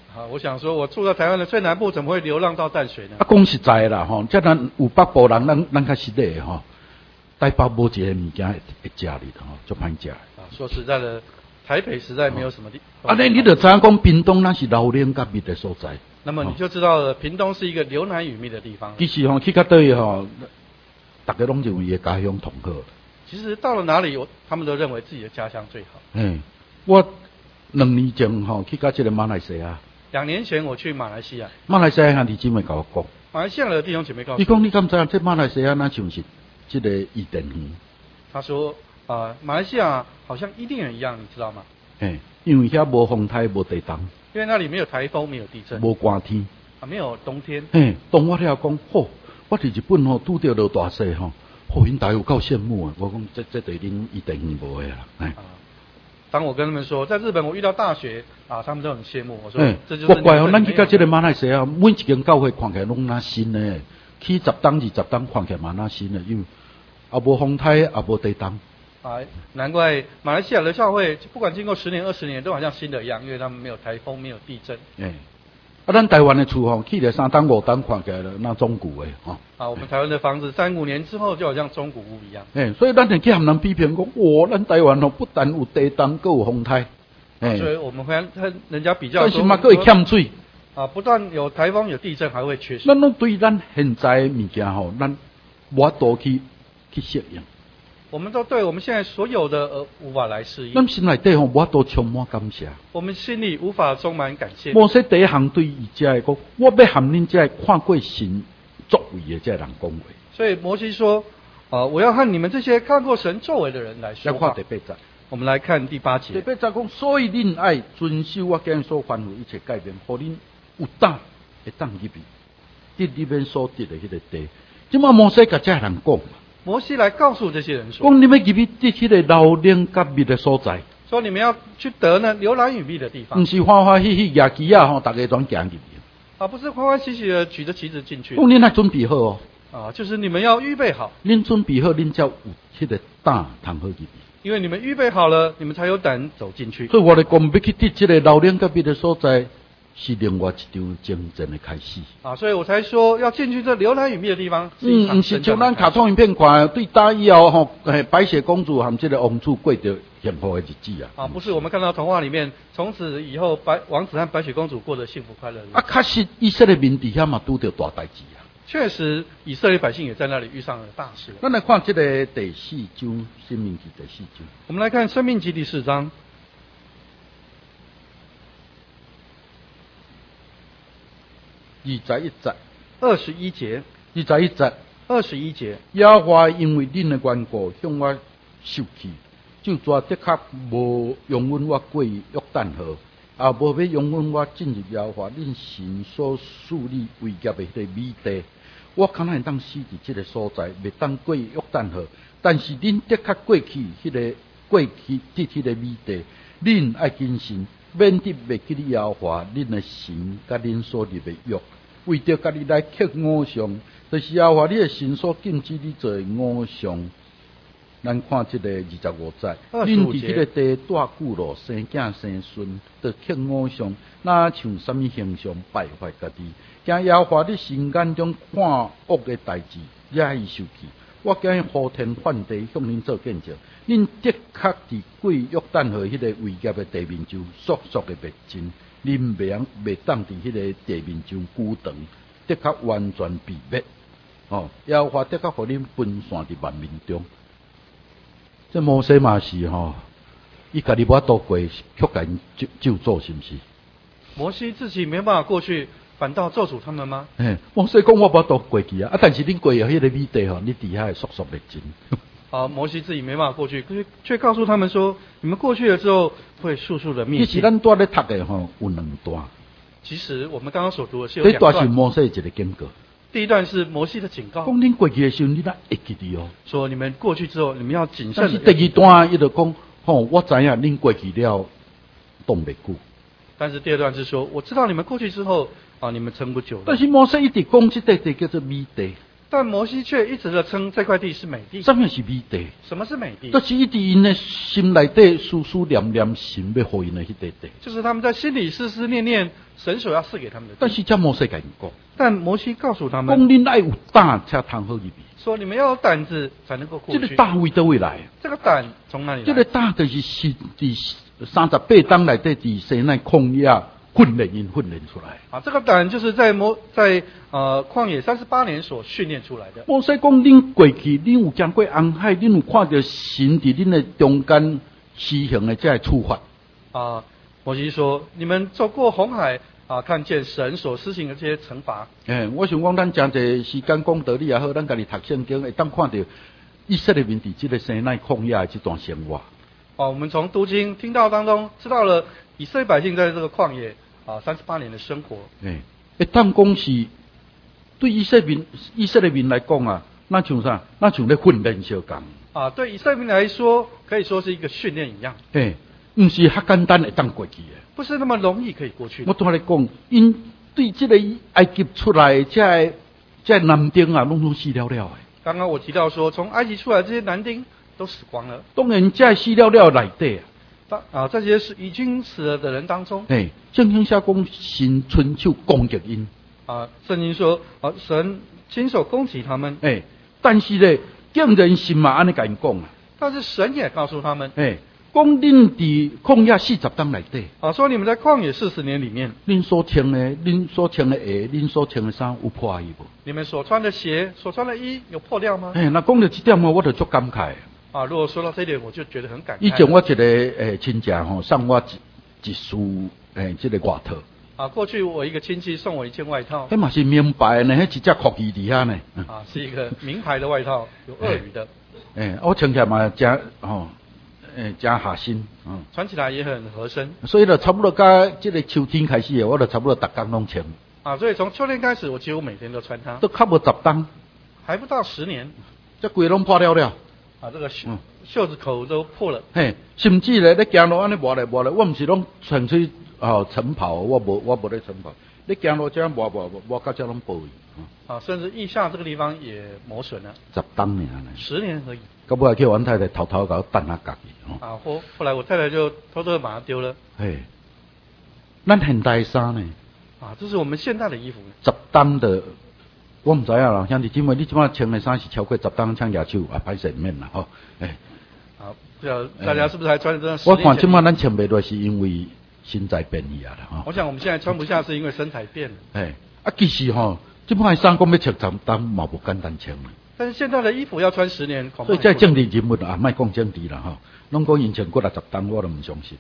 C: 好，我想说，我住在台湾的最南部，怎么会流浪到淡水呢？
A: 啊，讲实在的啦，吼，即咱有北部人，咱较实在吼，台北无一个物件会食哩的吼，足歹食。
C: 说实在的，台北实在没有什么地。
A: 啊，你就知影讲屏东那是老练甲密的所在。
C: 那么你就知道了，屏东是一个流南语密的地方。
A: 其实吼，去到对吼，大家拢认为伊的家乡同好。
C: 其实到了哪里，他们都认为自己的家乡最好。
A: 我2年前吼去到这个马来西亚。
C: 2年前我去马来西亚。
A: 马来西亚兄弟姊妹甲我讲。
C: 马来西亚的弟兄姐妹告诉我。
A: 你讲你敢知影这马来西亚那像是这个伊甸园？
C: 他说马来西亚好像伊甸园一样，你知道吗？
A: 因为遐无风台无地动。
C: 因为那里没有台风，没有地震。
A: 无寒天。
C: 没有冬天。
A: 当我了讲，我伫日本吼拄着落大雪吼，因大有够羡慕啊！我讲这对恁伊甸园无的啦。
C: 当我跟他们说，在日本我遇到大雪他们都很羡慕。我说，这就是
A: 我怪咱去到这个马来西亚，每一间教会看起来拢那新的，去10档20档看起来嘛那新的，因为也无风台，也无地动。
C: 难怪马来西亚的教会不管经过10年20年，都好像新的一样，因为他们没有台风，没有地震。
A: 咱台湾的厝吼，去了3档5档看起来那中古的吼。
C: 我们台湾的房子3、5年之后就好像中古屋一样。
A: 所以咱去和人批评讲，咱台湾吼不但有地动，更有风台。
C: 所以我们会跟人家比较说，
A: 但是嘛，更会欠水。
C: 不但有台风有地震，还会缺水。
A: 咱拢对咱现在物件吼，咱无多去适应。
C: 我们都对我们现在所有的无法来适应。
A: 咱心内底吼，无多充满感谢。
C: 我们心里无法充满感谢。
A: 摩西第一项对伊遮讲，我要和恁遮看过神作为的遮人讲话。
C: 所以摩西说，我要和你们这些看过神作为的人来说话。
A: 要看第8节。
C: 我们来看第8节。
A: 第8节讲，所以恁爱遵守我今所吩咐一切诫命，互恁有胆会当入去，得你们所得的迄个地。即马摩西甲遮人讲。
C: 摩西来告诉这些人说：“
A: 讲你们入去得迄个老练甲密的所在。
C: 说你们要去得呢流兰与密的地方。
A: 不是欢欢喜喜举旗啊吼，大家全行入去。
C: 不是欢欢喜喜的举着旗子进去。
A: 讲恁要准备好
C: 就是你们要预备好。
A: 恁准备好，恁才有迄个胆通好入去。
C: 因为你们预备好了，你们才有胆走进去。
A: 所以我来讲，要去得这个老练甲密的所在。”是另外一场征战的开始
C: 所以我才说要进去这流兰与密的地方。
A: 不是像咱卡通影片看，对打以后吼，白雪公主和这个王子过着幸福的日子
C: 不是我们看到童话里面，从此以后王子和白雪公主过着幸福快乐的日子。
A: 确实以色列民底下嘛拄着大代志
C: 确实，以色列百姓也在那里遇上了大事。
A: 咱来看这个第4章《申命记》第4章。
C: 我们来看《申命记》第4章。
A: 21节
C: ，21节
A: ，21节
C: ，21节。
A: 耶和华因为恁的缘故向我受气，就抓的确无容允我过约旦河，也无要容允我进入耶和华恁神所树立为业的迄个美地。我可能会当死伫这个所在，未当过约旦河。但是恁的确过去迄个过去得迄个美地，恁爱谨慎。免得袂记哩耶和华恁的神甲恁所立的约，为着家己来刻偶像，就是耶和华你的神所禁止你做的偶像。咱看这个25节，恁伫迄个地住久咯，生囝生孙，就刻偶像，哪像什么形象败坏家己？惊耶和华你神眼中看恶的代志，惹伊受气。我今日呼天唤地向恁做见证，恁的确伫过约旦河迄个为业的地面上速速的灭尽，恁袂当伫迄个地面上久长，的确完全被灭。耶和华的确互恁分散伫万民中。这摩西嘛是伊家己无法度过，却甲因咒诅，是毋是？
C: 摩西自己没办法过去，反倒咒诅他们吗？
A: 摩西讲我无法度过去但是恁过去迄个美地你底下会速速灭尽。
C: 摩西自己没办法过去，却告诉他们说，你们过去了之后会速速的灭尽。
A: 其实咱在咧读的有2段。
C: 其实我们刚刚所读的是有2段。
A: 第一段是摩西一个警告。
C: 第一段是摩西的警告，
A: 讲恁过去的时候，你哪会记得
C: 说你们过去之后，你们要谨慎。
A: 但是第2段伊就讲，我知影恁过去了，挡袂久。
C: 但是第2段是说，我知道你们过去之后你们撑不久。
A: 但是摩西一直讲这地叫做美地。
C: 但摩西却一直的称这块地是美地。
A: 什么是美地？
C: 什么是美地？
A: 就是一直因的心内底思思念念神要给因的迄块地。
C: 就是他们在心里思思念念神所要赐给他们的地。
A: 但是这摩西甲因讲，
C: 但摩西告诉他们，
A: 讲恁爱有胆才通好入去。
C: 说你们要有胆子才能够过去。
A: 这个胆为倒位来？
C: 这个胆从哪里来？
A: 这个胆就是伫38天内底伫西奈旷野训练出来。
C: 啊，这个胆就是在旷野38年所训练出来的。
A: 摩西讲：恁过去，恁有经过红海，恁有看到神伫恁的中间施行的这处罚。
C: 啊，摩西说：你们走过红海啊，看见神所施行的这些惩罚。
A: 我想讲，咱真侪时间讲道理也好，咱家己读圣经，会当看到以色列民伫这个西奈旷野的这段生活。
C: 我们从读经听到当中知道了以色列百姓在这个旷野38年的生活。
A: 会当讲是对以色列民来讲啊，那像啥？那像咧训练相共。啊，
C: 对以色列民来说，可以说是一个训练一样。
A: 不是遐简单会当过去的。
C: 不是那么容易可以过去的。
A: 我拄仔咧讲，因对这个埃及出来这男丁啊，拢死了的。
C: 刚刚我提到说，从埃及出来这些男丁都死光了。
A: 当然，这死了内底
C: 这些是已经死了的人当中，
A: 圣经写讲神伸手攻击因。
C: 圣经说，神亲手攻击他们。
A: 但是呢，竟然神嘛安尼甲因讲啊。
C: 但是神也告诉他们，
A: 讲恁伫旷野40天内底。
C: 说你们在旷野40年里面，
A: 恁所穿的鞋，恁所穿的衫有破衣无？
C: 你们所穿的鞋、所穿的衣有破掉吗？
A: 那讲到这点我就足感慨。
C: 如果说到这一点，我就觉得很感慨。
A: 以前我一个亲戚送我一束这个外套。
C: 过去我一个亲戚送我一件外套。
A: 迄嘛是名牌呢，迄一只酷鱼底下呢。
C: 是一个名牌的外套，有鳄鱼的。
A: 我穿起来嘛真真合身。
C: 穿起来也很合身。
A: 所以就差不多到这个秋天开始，我就差不多每天拢穿。
C: 所以从秋天开始，我几乎每天都穿它。
A: 都较无10天。
C: 还不到10年。
A: 这规拢破了。
C: 这个袖子口都破了。
A: 甚至咧行路安尼磨来，我唔是拢纯粹晨跑，我无咧晨跑。你行路这样磨到这拢破去。
C: 甚至腋下这个地方也磨损了。
A: 10天呢
C: ？10年而已。
A: 到尾叫阮太太偷偷甲我等下夹去。
C: 后来我太太就偷偷把它丢了。
A: 咱现代衫呢？
C: 这是我们现代的衣服。
A: 10天的。我唔知啊啦，兄弟姊妹，你即摆穿的衫是超过10天穿野手啊，歹势免啦吼。
C: 不晓得大家是不是还穿着这？
A: 我看即摆咱穿袂落是因为身材变异啊啦。
C: 我想我们现在穿不下是因为身材变了。
A: 其实即摆衫讲要穿10天嘛无简单穿。
C: 但是现在的衣服要穿10年，
A: 所以这政治人物啊，莫讲政治啦吼，拢讲因穿过60天，我都唔相信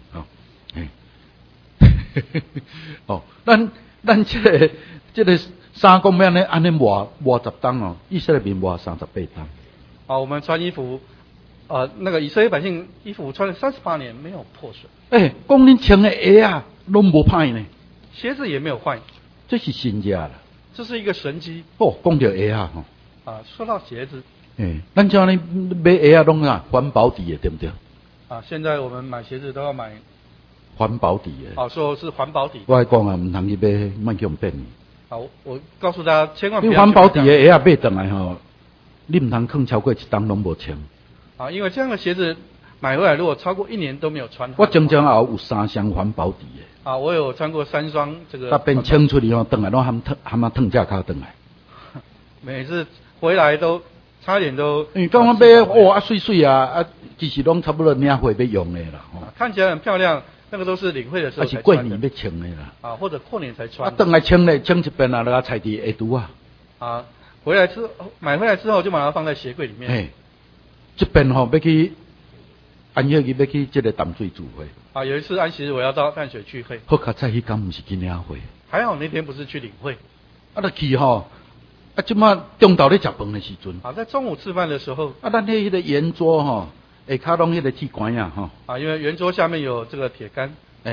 A: 咱这个衫讲要安尼磨10天以色列民磨38天。
C: 我们穿衣服，那个以色列百姓衣服穿了38年没有破损。
A: 讲恁穿的鞋啊，拢无歹呢。
C: 鞋子也没有坏。
A: 这是神迹啦。
C: 这是一个神迹。
A: 讲到鞋啊
C: 说到鞋子。
A: 咱这样买鞋啊，拢环保底的，对不对？
C: 现在我们买鞋子都要买
A: 环保底的。
C: 说是环保底。
A: 我讲唔通去买，莫叫人变。
C: 我告诉大家，千万不要。
A: 你环保底的鞋啊买回来你唔通放超过1天拢无穿。
C: 因为这样的鞋子买回来，如果超过1年都没有穿。
A: 我前后有3双环保底的。
C: 我有穿过3双这个。
A: 变清出去回来拢含腾架脚回来。
C: 每次回来都差一点都。
A: 刚刚买水水啊，其实拢差不多领会要用的啦。
C: 看起来很漂亮。那个都是领会的时候才穿的。
A: 是过年要穿的啦。
C: 或者过年才穿。
A: 等来穿一遍啊，就踩伫下肚啊。
C: 回来买回来之后就把它放在鞋柜里面。
A: 这边要去安息日要去这个淡水聚会。
C: 有一次安息日我要到淡水聚会。
A: 好卡在迄天不是去领会。
C: 还好那天不是去领会。
A: 就去即马中昼咧食饭的时阵。在
C: 中午吃饭的时候。
A: 咱迄个圆桌下骹拢迄个铁管啊
C: 因为圆桌下面有这个铁杆。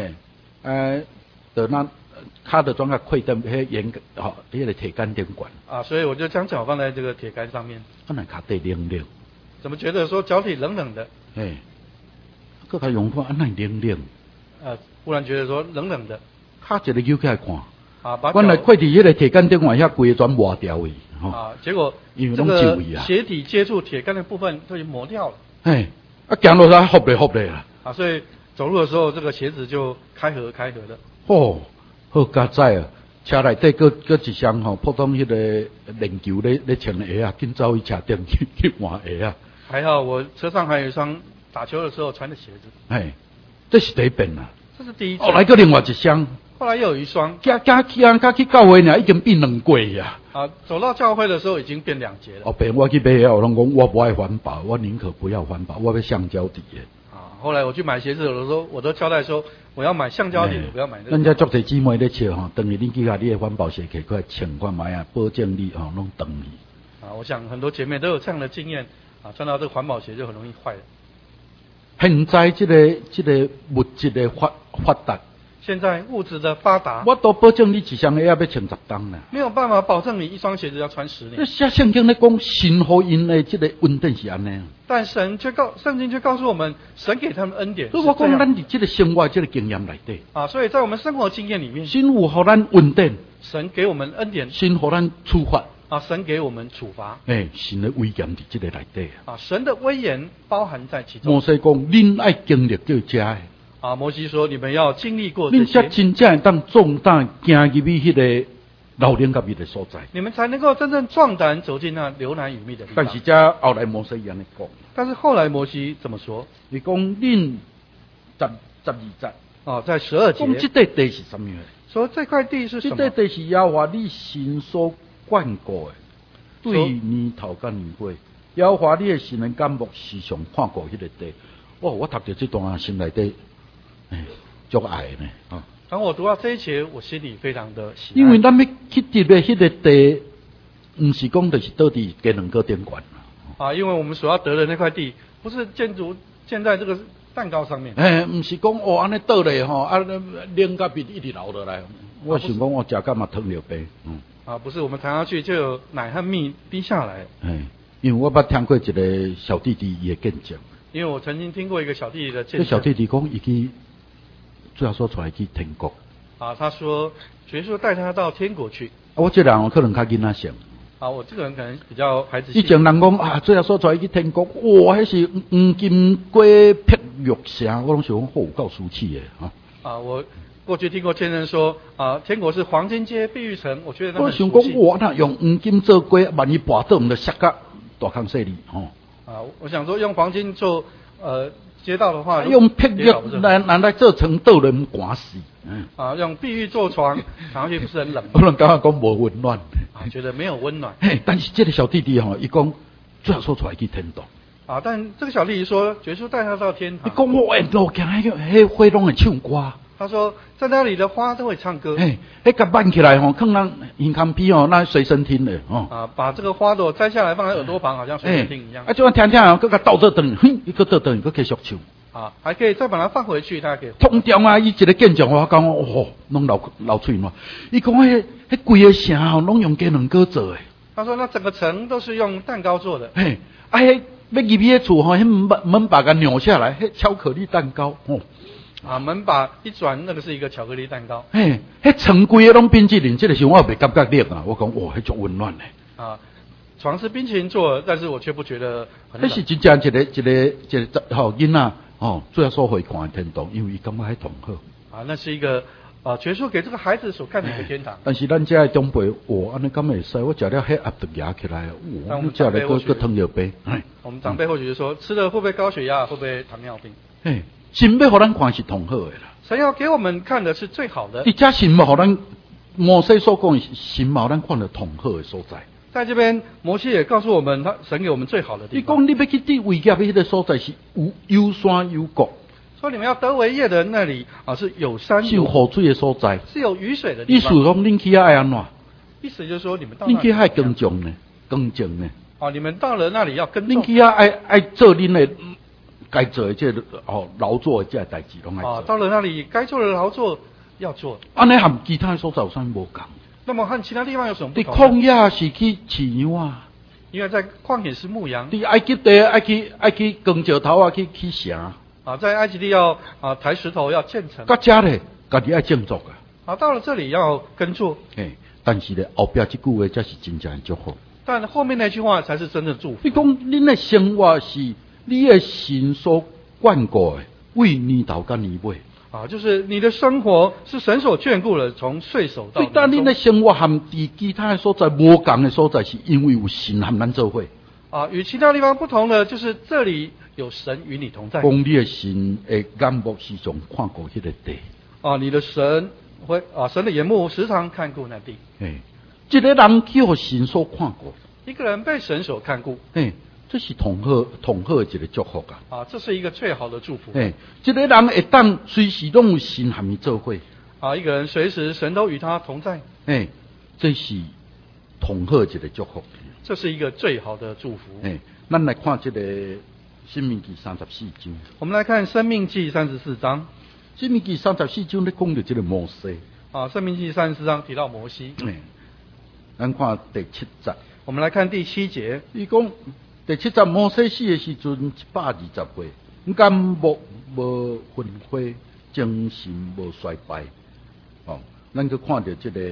A: 就咱骹就装个溃灯，迄圆迄个铁杆顶管。
C: 所以我就将脚放在这个铁杆上面。
A: 那脚底冷冷。
C: 怎么觉得说脚底冷冷的？
A: 搁较用看，那冷冷。
C: 忽然觉得说冷冷的。
A: 脚一个扭起来看。
C: 啊，把
A: 原来快伫迄个铁杆顶外遐规个全磨掉去，
C: 啊，结果
A: 因为
C: 这个
A: 拢就位啊，
C: 鞋底接触铁杆的部分都已经磨掉了。
A: 哎，啊行落来服咧啦。
C: 啊，所以走路的时候这个鞋子就开合的。
A: 哦，好加载啊！车内底搁一双吼，普通迄个练球咧穿的鞋啊，紧走去车顶去换鞋啊。
C: 还好我车上还有一双打球的时候穿的鞋子。
A: 哎，这是第一遍啦。
C: 这是第一次。
A: 后来搁另外一双。
C: 后来又有一双。
A: 加去教会呢，已经变2季啊。
C: 啊，走到教会的时候已经变2节了。
A: 后边我去买鞋，我拢讲我不爱环保，我宁可不要环保，我要橡胶底的。
C: 啊，后来我去买鞋子，我都交代说我要买橡胶底，我不要买那个。
A: 咱家足侪姊妹咧笑吼，等于恁去甲你的环保鞋摕过来穿看卖啊，保证你吼拢长去。
C: 啊，我想很多姐妹都有这样的经验啊，穿到这个环保鞋就很容易坏了。
A: 现在这个物质的发达。
C: 现在物质的发达，
A: 我都保证你一双鞋要穿10冬啦。
C: 没有办法保证你一双鞋子要穿10年。
A: 这圣经咧讲，神互因的这个恩典是安尼。
C: 但圣经却告诉我们，神给他们恩典。
A: 所以我讲，咱伫这个生活这个经验内底
C: 啊，所以在我们生活经验里面，
A: 神有互咱恩典，
C: 神给我们恩典，
A: 神互咱处罚
C: 啊，神给我们处罚。
A: 神的威严伫这个内底
C: 啊，神的威严包含在其中。
A: 摩西讲，恁爱经历叫遮的。
C: 啊，摩西说：“你们要经历过这些，
A: 恁才真正当壮胆行入去迄个老冷甲密的所在，
C: 你们才能够真正壮胆走进那流难与密的地方。”
A: 但是这后来摩西伊安尼讲，
C: 但是后来摩西怎么说？
A: 伊讲恁12节，
C: 哦，在12节，
A: 讲这块地是什么的？
C: 说这块地是什么？
A: 这块地是耶和华你神所眷顾的，对年头甲年尾，耶和华你的神的眼目时常看顾迄个地。哇！我读到这段心内底。足爱呢啊！
C: 当我读到这一节，我心里非常的喜爱。
A: 因为咱要去得的迄个地，不是讲就是倒伫鸡卵糕顶管
C: 啊，因为我们所要得的那块地，不是建在这个蛋糕上面。
A: 不是讲哦安尼倒咧吼，啊冷甲面一直流落来。我想讲我食干嘛汤了杯，
C: 啊，不是我们弹下去就有奶和蜜滴下来。
A: 因为我捌听过一个小弟弟伊的见证。
C: 因为我曾经听过一个小弟弟的见证。
A: 这小弟弟讲伊去。最后说出来去天国
C: 啊，他说耶稣带他到天国去。
A: 我这人可能较囡仔想。
C: 啊，我这个人可能比较孩子性。
A: 以前人讲啊，最后说出来去天国，哇，迄是黄金龟碧玉城，我拢想讲好够俗气的
C: 啊，我过去听过见证说啊，天国是黄金街碧玉城，我觉得那
A: 我想讲哇，那用黄金做龟，万一跋倒，唔就摔到大坑细里
C: 啊，我想说用黄金做街道的话，
A: 用碧玉来做成倒人寒死。
C: 啊，用碧玉做床，躺上去不是很冷吗？
A: 我能感觉讲无温暖。
C: 啊，觉得没有温暖。
A: 但是这个小弟弟伊讲最后说出来去天堂。
C: 啊，但这个小弟弟说，耶稣带他到天堂。
A: 伊讲我路行迄花拢会唱歌。
C: 他说，在那里的花都会唱歌。
A: 迄甲挽起来放咱耳康边那随身听的
C: 啊，把这个花朵摘下来放在耳朵旁，好像随身听一样。
A: 就听搁甲倒倒转，一个倒转，搁继续唱。
C: 啊，还可以再把它放回去，它还可以。
A: 通常啊，伊一个见证我讲拢流喙嘛。伊讲迄规个城拢用鸡卵糕做的。
C: 他说，那整个城都是用蛋糕做的。
A: 要入去迄厝迄门把它扭下来，迄巧克力蛋糕
C: 啊，门把一转，那个是一个巧克力蛋糕。
A: 迄床规个拢冰淇淋，这个时候我袂感觉冷啊，我讲哇，迄足温暖的。
C: 啊，床是冰淇淋做的，但是我却不觉得很
A: 冷。迄是真正一个囡仔最后所回看的天堂，因为伊感觉迄同好。
C: 啊，那是一个耶稣给这个孩子所看的一个天堂。
A: 但是咱这长辈，安尼敢会使？我食了迄鸭就压起来，你食了个糖尿病。
C: 我们长辈或许就说，吃了会不会高血压，会不会糖尿病？
A: 神要互咱看是同好的啦。
C: 神要给我们看的是最好的。
A: 而且神要互咱摩西所讲，神要咱看到同好的所在。
C: 在这边，摩西也告诉我们，神给我们最好的地方。
A: 你讲你要去地位业的迄个所在是有山有谷，
C: 说你们要得为业的那里是有山
A: 有河水的所在，
C: 是有雨水的地方。
A: 意思讲恁去爱安怎？
C: 意思就是说你们到那里
A: 恁去爱耕种呢，耕种呢。
C: 你们到了那里要耕种。
A: 恁去爱做恁的该做的这劳作的这代志拢爱做。
C: 到了那里该做的劳作要做。
A: 安尼和其他所在有啥无共？
C: 那么和其他地方有什么不同？
A: 伫旷野是去饲羊啊，
C: 因为在旷野是牧羊。
A: 伫埃及地爱去耕石头啊，去城。
C: 在埃及地要抬石头要建城。
A: 到遮咧，家己爱建筑
C: 好，到了这里要耕作。
A: 但是咧后壁这句话才是真正的祝福。
C: 但后面那句话才是真的祝福。
A: 你讲恁的生活是你的神所眷顾的，为年头到年尾。
C: 就是你的生活是神所眷顾的，从岁首到年终。
A: 但恁的生活和其他的所在无同的所在，是因为有神和咱做伙。
C: 与其他地方不同的，就是这里有神与你同在。
A: 讲你的神的眼目时常看顾迄个地。
C: 你的神会神的眼目时常看顾那地。
A: 一个人去互神所看顾，
C: 一个人被神所看顾，
A: 这是同好的一个祝福
C: 这是一个最好的祝福。
A: 一个人会当随时拢有神和你做伙。
C: 一个人随时神都与他同在。
A: 这是同好一个祝福。
C: 这是一个最好的祝福。
A: 咱来看这个申命记34章。
C: 我们来看申命记34章。
A: 申命记34章咧讲到这个摩西。
C: 申命记34章提到摩西。
A: 咱看第7节。
C: 我们来看第7节。
A: 伊讲第7节，摩西死的时阵120岁，眼目无昏花，精神无衰败。咱去看到这个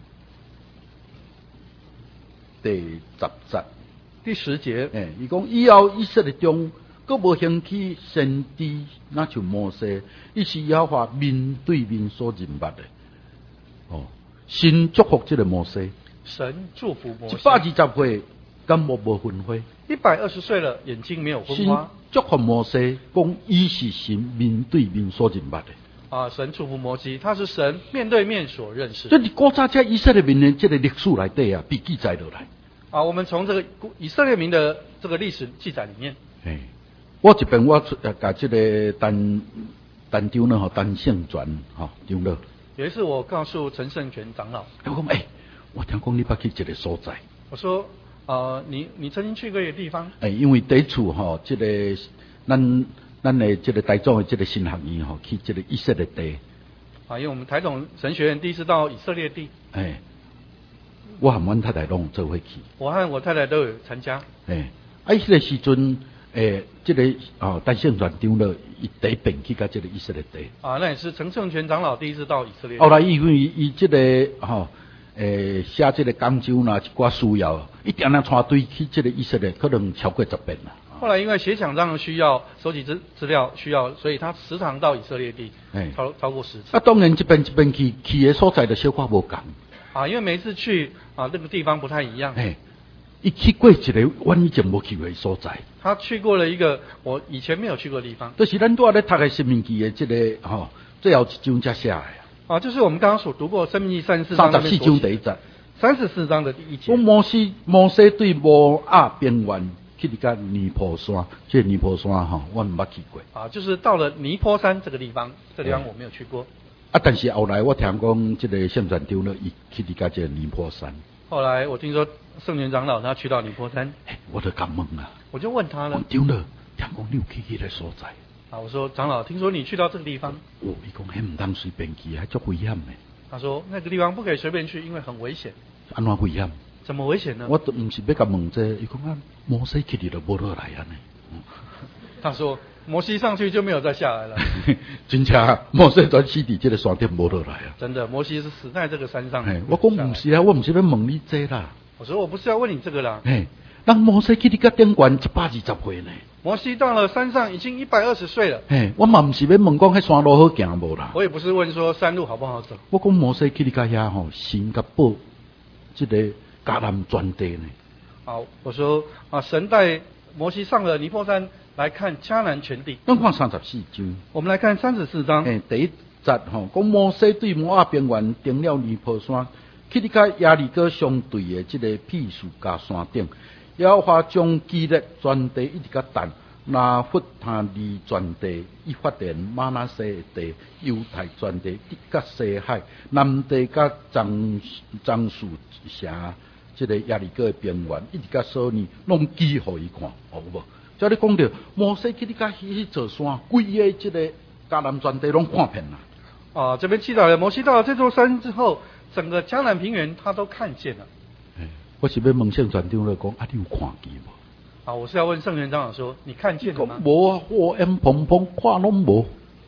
A: 第10节。
C: 第10节。
A: 伊讲以后以色列中，佫无兴起先知，那像摩西，伊是耶和华面对面所认捌的。神祝福这个摩西。
C: 神祝福摩西。
A: 120岁，眼目无昏花。
C: 120岁了，眼睛没有昏花。
A: 神祝福摩西，讲伊是神面对面所认捌的。
C: 神祝福摩西，他是神面对面所认识。
A: 这是古早在以色列民的这个历史内底被记载落来。
C: 我们从这个以色列民的这个历史记载里面。
A: 我这边我把这个单长呢单圣传长老。
C: 有一次我告诉陈圣全长老，
A: 我讲我听讲你捌去一个所在。
C: 我说你曾经去过一个地方。
A: 因为第一次这个咱的这个台中的这个神学院去这个以色列地。
C: 因为我们台中神学院第一次到以色列地。
A: 我和阮太太拢做伙去。
C: 我和我太太都有参加。
A: 迄个时阵，这个单圣传长老伊第一遍去到这个以色列地。
C: 那也是陈圣全长老第一次到以色列地。
A: 后来因为伊这个写这个讲究啦，一寡需要，一定要带队去这个以色列，可能超过10遍啦。
C: 后来因为写讲章的需要，收集资料需要，所以他时常到以色列地，超过10次。
A: 当然一遍去的所在的小可无同。
C: 因为每一次去那个地方不太一样。
A: 伊去过一个我以前无去过的所在。
C: 他去过了一个我以前没有去过的地方。
A: 就是咱在咧读的申命记的这个最后一章才写的。
C: 就是我们刚刚所读过申命记34章
A: 34章第1节。
C: 34章的第1节。
A: 摩西对摩押平原去伫个尼泊山，这尼泊山我唔捌去过。
C: 就是到了尼泊山这个地方，这地方我没有去过。
A: 但是后来我听讲，这个圣传长老伊去伫个这尼泊山。
C: 后来我听说圣元长老他去到尼泊山。
A: 我就敢问
C: 我就问他了。
A: 长老，听讲你有去迄个所在？
C: 我说长老，听说你去到这个地方。
A: 伊讲迄唔当随便去，还足危险的。
C: 他说那个地方不可以随便去，因为很危险。
A: 安怎危险？
C: 怎么危险呢？
A: 我都唔是要甲问这，伊讲摩西去就无落来安尼。
C: 他说摩西上去就没有再下来了。
A: 真正摩西转死伫这个山顶无落来啊！
C: 真的，摩西是死在这个山上。
A: 我讲唔是啊，我唔是要问你这啦。
C: 我说我不是要问你这个啦。
A: 咱摩西去伫个顶悬120岁呢。
C: 摩西到了山上已经120岁了。
A: 我嘛唔是要问讲迄山路好行无啦。
C: 我也不是问说山路好不好走。
A: 我讲摩西去伫个遐神甲保这个迦南全地呢。
C: 我说神带摩西上了尼泊山来看迦南全地。
A: 咱看34章。
C: 我们来看34章。
A: 第1节讲摩西对摩押平原登了尼泊山，去伫个耶利哥相对的这个毗树加山顶。耶和华将基列全地一直甲但拿弗他利全地、以法莲、玛拿西地、犹太全地、甲西海、南地甲樟树城，这个耶利哥的平原一直甲所尼，拢记互伊看，有无？即你讲到摩西去伫甲迄座山，规个这个迦南全地拢看遍啦。
C: 这边记载了摩西到了这座山之后，整个迦南平原他都看见了。
A: 我是要问圣传长老讲，你有看见无？
C: 我是要问圣元长老说，你看见了吗？
A: 无啊，火焰砰砰，看拢无。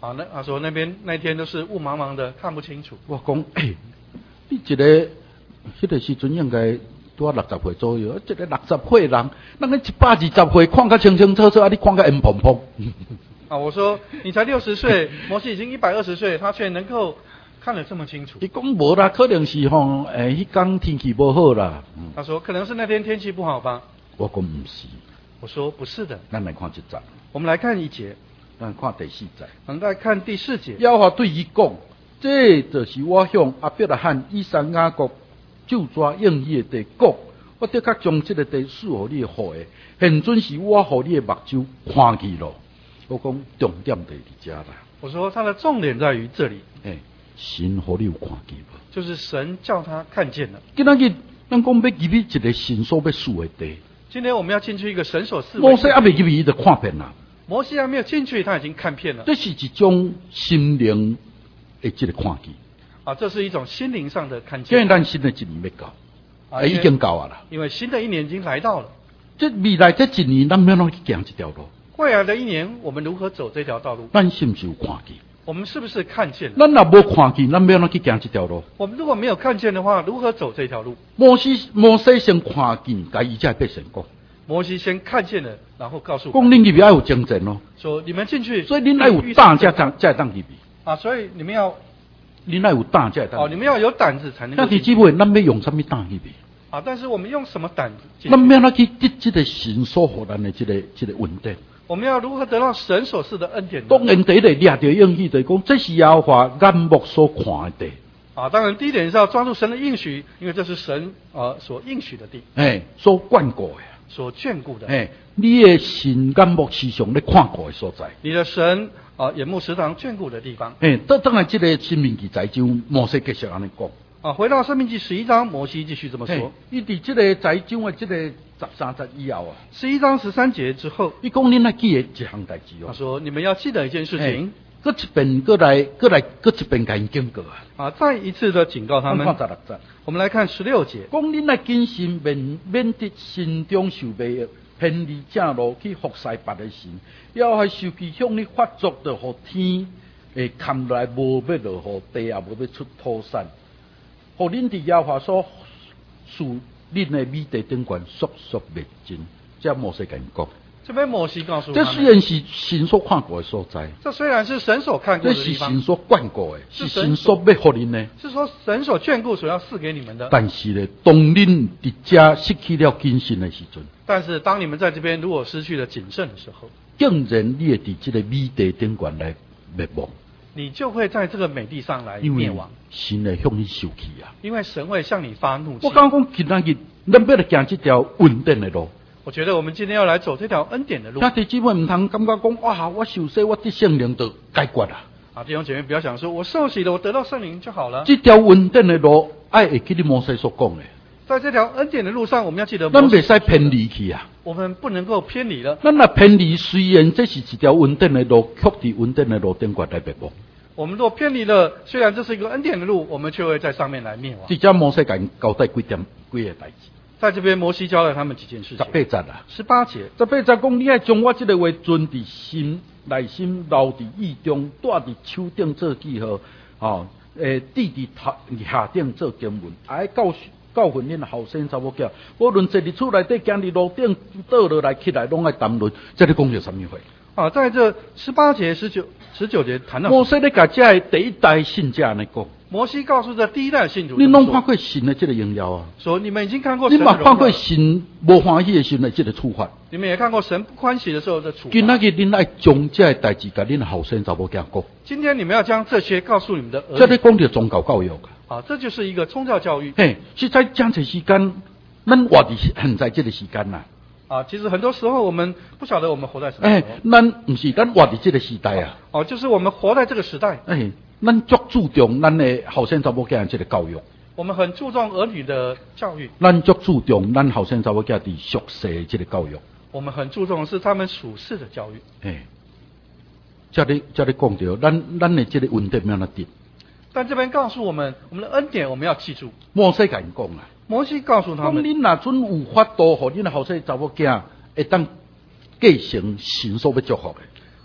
C: 啊，他说那天都是雾茫茫的，看不清楚。
A: 我讲，你一个迄个时阵应该拄啊60岁左右，一个60岁人，咱个120岁看甲清清楚楚，啊，你看甲阴蓬蓬。
C: 啊，我说你才60岁，摩西已经120岁，他却能够看得这么清楚。
A: 伊讲无啦，可能是吼，迄天天气不好啦。
C: 他说可能是那天天气不好吧。
A: 我讲唔是。
C: 我说不是的。
A: 咱来看一节。
C: 我们来看1节。
A: 咱看第4节。
C: 我们来看第4节。
A: 耶和华对伊讲：这就是我向亚伯拉罕、以撒、雅各就抓应许的地国，我得较将这个地赐予你好的。现准是我予你的目睭看去咯。我讲重点在这啦。
C: 我说他的重点在于这里。
A: 神予你有看见无？
C: 就是神叫他看见了。
A: 今仔日咱讲要入去一个神所要赐的地。
C: 今天我们要进去一个神所赐。
A: 摩西还未入去，伊就看遍啦。
C: 摩西还没有进去，他已经看遍了。
A: 这是一种心灵的这个看见。
C: 啊，这是一种心灵上的看见。
A: 因为咱新的一年要到，已经到啊啦。
C: 因为新的一年已经来到了。
A: 这未来这一年，咱要怎去行这条路？
C: 未来的一年，我们如何走这条道路？
A: 咱是不是有看见？
C: 我们是不是看见了？
A: 咱若无看见，咱要怎去行这条路？
C: 我们如果没有看见的话，如何走这条路？
A: 摩西先看见，甲以色列百姓讲。
C: 摩西先看见了，然后告诉
A: 讲恁入去要有精神咯。
C: 说你们进去，
A: 所以恁要有胆才当入去。
C: 啊，所以你们要，
A: 恁要有胆才当。
C: 哦，你们要有胆子才能够。
A: 但是基本咱要用什么胆入去？
C: 啊，但是我们用什么胆子？
A: 咱要怎去得这个神所予咱的这个稳定？
C: 我们要如何得到神所赐的恩典呢？
A: 当然，第一个抓着应许就是讲，这是耶和华眼目所看的地。
C: 啊，当然第一点是要抓住神的应许，因为这是神所应许的地。
A: 所眷顾的，
C: 所眷顾的。
A: 你的神眼目时常咧看顾的所在。
C: 你的神眼目时常眷顾的地方。
A: 当然，这个申命记载章，摩西继续安尼讲。
C: 啊，回到申命记11章，摩西继续这么说。
A: 伊伫这个载章的这个13节以后啊
C: ，11章13节之后，
A: 伊讲恁来记的一项代志哦。
C: 他说你们要记得一件事情。
A: 搁一遍，搁一遍甲因警告啊！
C: 啊，再一次的警告他们。我们来看16节。
A: 讲恁来谨慎，免得心中受迷，偏离正路去服侍别的神，要还受其向你发作，就互天会砍来，无要落雨，地也无要出土产，互恁伫耶和华所属恁的美地顶悬速速灭尽。这摩西甲因讲。
C: 这边摩西告诉
A: 这虽然是神所看过的所在，
C: 这虽然是神所看过的地方，
A: 这是神所眷顾的，是神所要给恁的，
C: 是说神所眷顾所要赐给你们的。
A: 但是呢，当恁伫这失去了谨慎的时阵，
C: 但是当你们在这边如果失去了谨慎的时候，
A: 竟然你会伫这个美地顶悬来灭亡，
C: 你就会在这个美地上来灭亡。
A: 神会向你受气啊！
C: 因为神会向你发怒气。
A: 我刚讲今仔日，咱要来行这条稳定的路。
C: 我觉得我们今天要来走这条恩典的路。
A: 那弟兄们唔通感觉讲哇，我受洗，我得圣灵就解决啦。
C: 啊，弟兄姐妹不要想说我受洗了，我得到圣灵就好了。
A: 这条稳定的路，爱会记你摩西所讲的。
C: 在这条恩典的路上，我们要记得，
A: 咱袂使偏离去啊。
C: 我们不能够偏离了。
A: 咱若偏离，虽然这是一条稳定的路，却伫稳定的路顶悬来灭亡。
C: 我们若偏离了，虽然这是一个恩典的路，我们却会在上面来灭亡。
A: 这只摩西甲因交代几个代志。
C: 在这边，摩西教了他们几件事情。
A: 18节啊
C: ，18节
A: ，18节讲，你爱将我这个话存伫心内心，留伫意中，带伫手顶做记号，滴伫下顶做经文，爱教训恁后生查某囝，无论坐伫厝内底，行伫路顶倒落来起来，拢爱谈论，这里讲着什么话？
C: 啊，在这18节、19节谈到
A: 摩西咧甲这第一代信者来讲。
C: 摩西告诉这第一代信徒，
A: 你拢看过神的这个荣耀啊？
C: 说你们已经看过神的荣耀，
A: 你嘛看过神无欢喜的神的这个处罚。
C: 你们也看过神不欢喜的时候的处罚。
A: 今仔日恁爱将这个代志甲恁后生查某囝讲。
C: 今天你们要将这些告诉你们的儿女。
A: 这里讲到宗教教育
C: 啊，这就是一个宗教教育。
A: 是在将这时间，咱活伫现在这个时间呐。
C: 啊，其实很多时候我们不晓得我们活在什么时候。
A: 咱不是咱活伫这个时代啊。
C: 哦，就是我们活在这个时代。
A: 咱足注重咱的后生查某囝这个教育。
C: 我们很注重儿女的教育。
A: 咱足注重咱后生查某囝伫属世这个教育。
C: 我们很注重的是他们属世的教育。
A: 这里讲到咱的这个稳定要哪得？
C: 但这边告诉我们，我们的恩典我们要记住。
A: 摩西甲因讲啦。
C: 摩西告诉他们，
A: 恁若准有法度，互恁的后生查某囝会当继承神所要祝福的。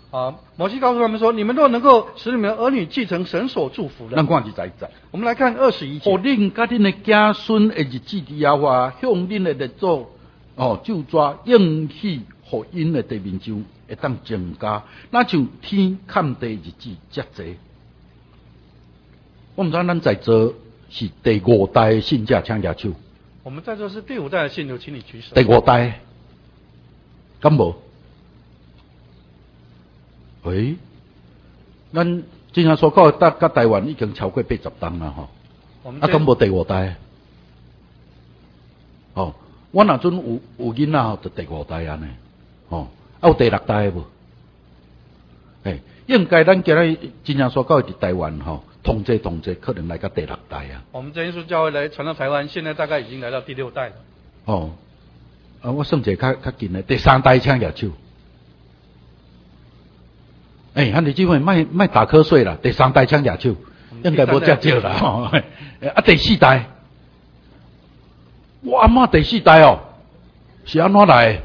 C: 摩西告诉他们说，你们若能够使你们的儿女继承神所祝福的。
A: 咱看21节。
C: 我们来看21节。
A: 互恁甲恁的子孙的日子伫耶和华向恁的列祖就抓应许，互因的地面上会当增加，那像天看地日子遮济。我毋知咱在座是第5代的信者，请举手。
C: 我们在座是第5代的信徒，请你举手。
A: 第5代，敢无？咱之前所讲的甲台湾已经超过80档啦吼。敢无第5代？我若阵有囡仔就第5代安尼，有第6代无？应该咱今日真正所讲的台湾统计可能来到第6代啊。
C: 我们真耶稣教会来传到台湾，现在大概已经来到第6代了。
A: 我算一个较近的第3代，请举手。汉弟姊妹，莫打瞌睡啦！第3代请举手，应该无遮少啦。第4代，我阿嬷第4代是安怎来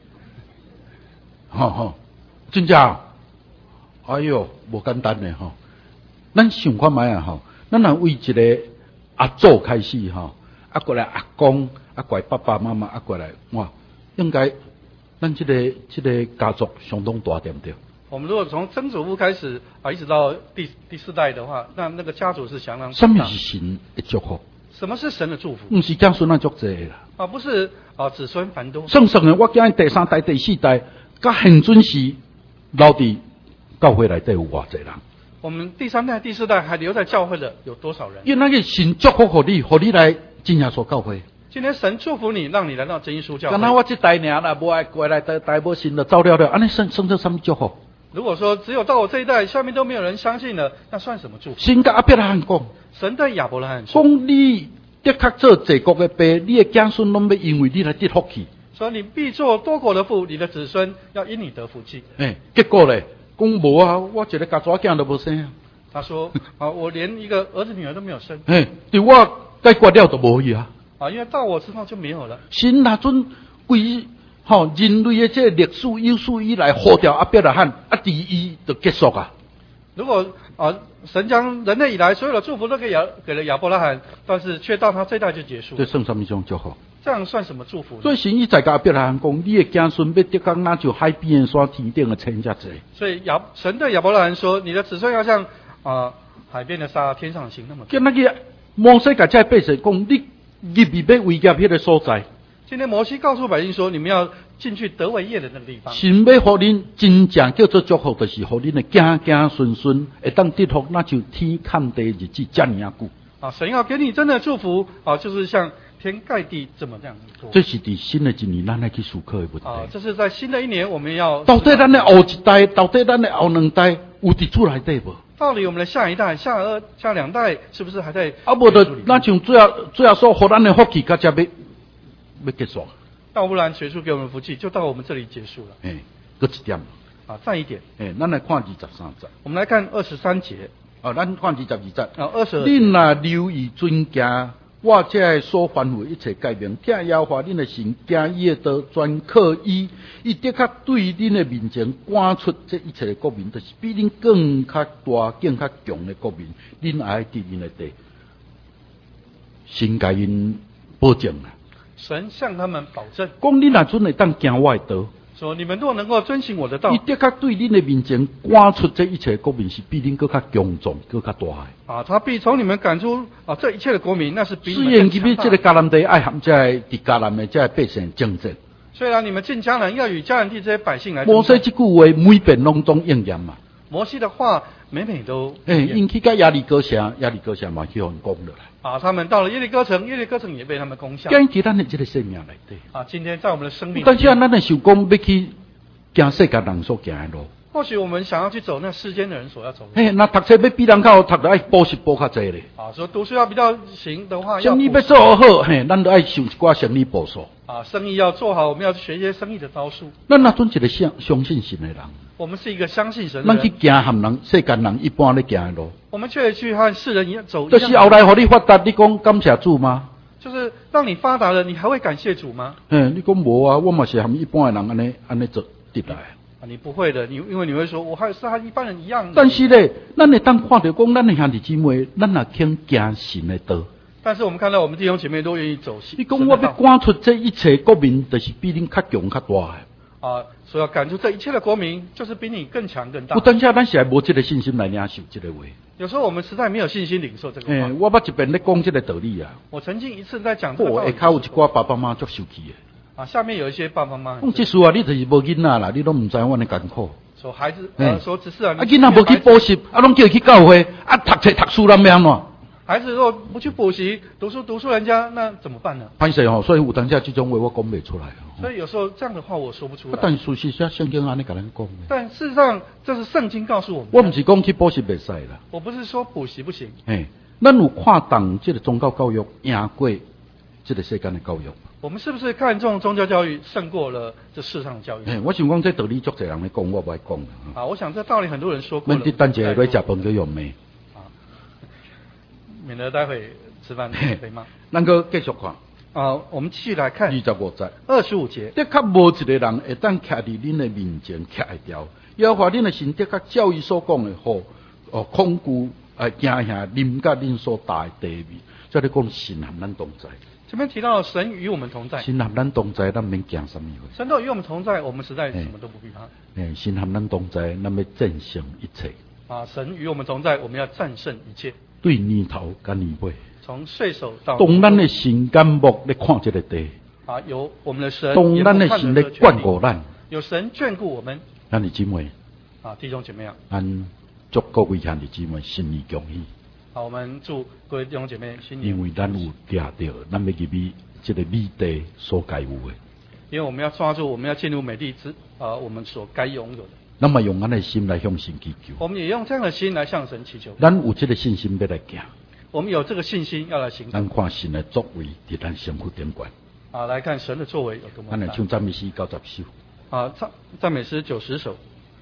A: 的？真正，哎哟，无简单的咱想看卖咱若为一个阿祖开始过来阿公，过来爸爸妈妈，过来哇，应该咱这个家族相当大，对不对？
C: 我们如果从曾祖父开始一直到第4代的话，那个家族是相当。
A: 什么是神的祝福？
C: 什么是神的祝福？
A: 不是子孙啊足济啦。
C: 不是子孙繁多。算
A: 的，我今日第3代、第4代，甲现准时留伫教会内底有偌济人？
C: 我们第3代、第4代还留在教会的有多少人？
A: 因为那个神祝福互你来真耶稣教会。
C: 今天神祝福你，让你来到真耶稣教会。
A: 敢若我这代尔啦，无爱过来台无神就走了，安尼算做什么祝福？
C: 如果说只有到我这一代，下面都没有人相信了，那算什么祝福？
A: 神甲亚伯拉罕讲，
C: 神对亚伯拉罕说，
A: 讲你的确做济国的爸，你的子孙拢要因为你来得福气。
C: 说你必做多国的父，你的子孙要因你得福气。
A: 结果咧，讲无啊，我一个家族囝都无生。
C: 他说我连一个儿子女儿都没有生。
A: 对我解决了都无去啊。
C: 因为到我之后就没有了。
A: 神那阵规人类的这历史有史以来，呼召亚伯拉罕第一就结束啊。
C: 如果神将人类以来所有的祝福都给了亚伯拉罕，但是却到他这代就结束。
A: 这算什么种祝福？
C: 这样算什么祝福呢？
A: 所以神一再甲亚伯拉罕讲，你的子孙要得到那就海边的山、天顶的星遮济。
C: 所以神对亚伯拉罕说，你的子孙要像海边的沙、天上的星那么多。
A: 跟那个摩西甲这百姓讲，你入去要围夹迄个所在。
C: 今天摩西告诉百姓说，你们要进去得为业的那个地方。
A: 神要互恁真正叫做祝福，就是互恁的子孙会当得福，那就天看地日子遮尔久。
C: 神要给你真的祝福就是像天盖地这么这样做。
A: 这是伫新的一年咱来去思考的问题。
C: 这是在新的一年我们要。
A: 到底咱的后一代，到底咱的后2代有伫主内底无？
C: 到底我们的下一代、下2代是不是还在？
A: 无就那像最后说，互咱的福气，甲遮要结束。
C: 要不然随处给我们福气，就到我们这里结束了。
A: 搁一点。
C: 再一点。
A: 咱来看23节。
C: 我们来看23节。
A: 咱看22节。
C: 22。
A: 恁若留意遵行，我这所吩咐一切诫命，听耶和华恁的神，行伊的道，专靠伊，伊的确对恁的面前赶出这一切的国民，就是比恁更较大、更较强的国民，恁爱伫因的地，神甲因保证啦。
C: 神向他们保证，
A: 讲恁若准会当行我的道，
C: 说你们若能够遵行我的道，
A: 伊的确对恁的面前赶出这一切的国民，是比恁更较强壮、更较大的。
C: 他必从你们赶出这一切的国民，那是比你们
A: 虽然今日这个迦南地爱含在伫迦南的这些百姓争战，
C: 虽然你们进迦南要与迦南地这些百姓来。
A: 摩西这句话每遍拢总应验嘛。
C: 摩西的话每都
A: 因去到耶利哥城嘛去互人攻落来。
C: 他们到了耶利哥城，耶利哥城也被他们攻下。
A: 今天咱的这个生命内底。
C: 今天在我们的生命。
A: 但是咱的想讲要去行世界人所行的路。
C: 或许我们想要去走那世间的人所要走的。
A: 那读册要比人较好读，就爱补习补较济咧。
C: 说读书要比较行的话，
A: 生意要做好，咱就爱想一寡生意步数。
C: 生意要做好，我们要学一些生意的招数。
A: 咱若准一个相信神的人。
C: 我们是一个相信神的人。
A: 咱去行和人世间人一般咧行的路。
C: 我们却去和世人一样走。
A: 就是后来互你发达，你讲感谢主吗？
C: 就是让你发达了，你还会感谢主吗？
A: 你讲无啊，我嘛是和一般的人安尼做得来。
C: 你不会的，因为你会说，我还是和一般人一样。
A: 但是呢，咱会当看到讲，咱的兄弟姊妹，咱也肯行神的道。
C: 但是我们看到我们弟兄姐妹都愿意走神。
A: 你讲我要赶出这一切国民，就是比恁较强较大的。
C: 所以要赶出这一切的国民，就是比你更强更大。
A: 有当下咱是还无这个信心来领受这个话。
C: 有时候我们实在没有信心领受这个话。
A: 我捌一遍咧讲这个道理啊。
C: 我曾经一次在讲这个道理。
A: 下骹有一寡爸爸妈妈足受气的。
C: 下面有一些爸爸妈妈。
A: 讲这事啊，你就是无囡仔啦，你都唔知阮的艰苦。
C: 说孩子，说只是
A: 囡仔无去补习，拢叫伊去教会，读册读书，咱要安怎？
C: 孩子如果不去补习，读书人家那怎么办呢？
A: 歹势吼，所以有当下这种话我讲不出来。
C: 所以有时候这样的话我说不出来。
A: 但事实上圣经安尼甲咱讲。
C: 但事实上这是圣经告诉我们。
A: 我不是讲去补习袂使啦。
C: 我不是说补习不行。
A: 咱有看重这个宗教教育赢过这个世间的教育。
C: 我们是不是看重宗教教育胜过了这世上的教育？
A: 我想讲这道理足侪人咧讲，我不爱讲。
C: 我想这道理很多人说过了。
A: 咱等一下来吃饭就用咩？
C: 免得待会吃饭可以吗？
A: 咱个继续看。
C: 我们继续来看25节。
A: 的确无一个人会当徛伫恁的面前徛会掉。耶和华恁的神的确照伊所讲的好，恐惧惊吓啉甲恁所带的地位，即係講神和咱同在。
C: 这边提到神与我们同在，
A: 神和咱同在，咱免惊什么嘢。
C: 神都与我们同在，我们实在什么都不必怕。
A: 神和咱同在，咱要戰勝一切。
C: 神與我們同在，我們要戰勝一切。
A: 對年頭甲年尾，
C: 從歲首到
A: 當咱的神眼目咧看這個地，
C: 有我們的神，
A: 當咱的神咧眷顧咱，
C: 有神眷顧我們。
A: 咱的姊妹，
C: 弟兄姐妹
A: 咱祝各位兄弟姊妹新年恭喜。
C: 我們祝各位弟兄姐妹新年。
A: 因為咱有抓到，咱要入去這個美地所該有的。
C: 因為我們要抓住，我們要進入美地我們所該擁有的。
A: 那麼用咱的心來向神祈求。
C: 我們也用這樣的心來向神祈求。
A: 咱有這個信心要來行。
C: 我們有這個信心要來行。
A: 咱看神的作為在咱生活點關。
C: 來看神的作為有多麼大。
A: 咱來唱讚美詩90首。
C: 讚美詩90首。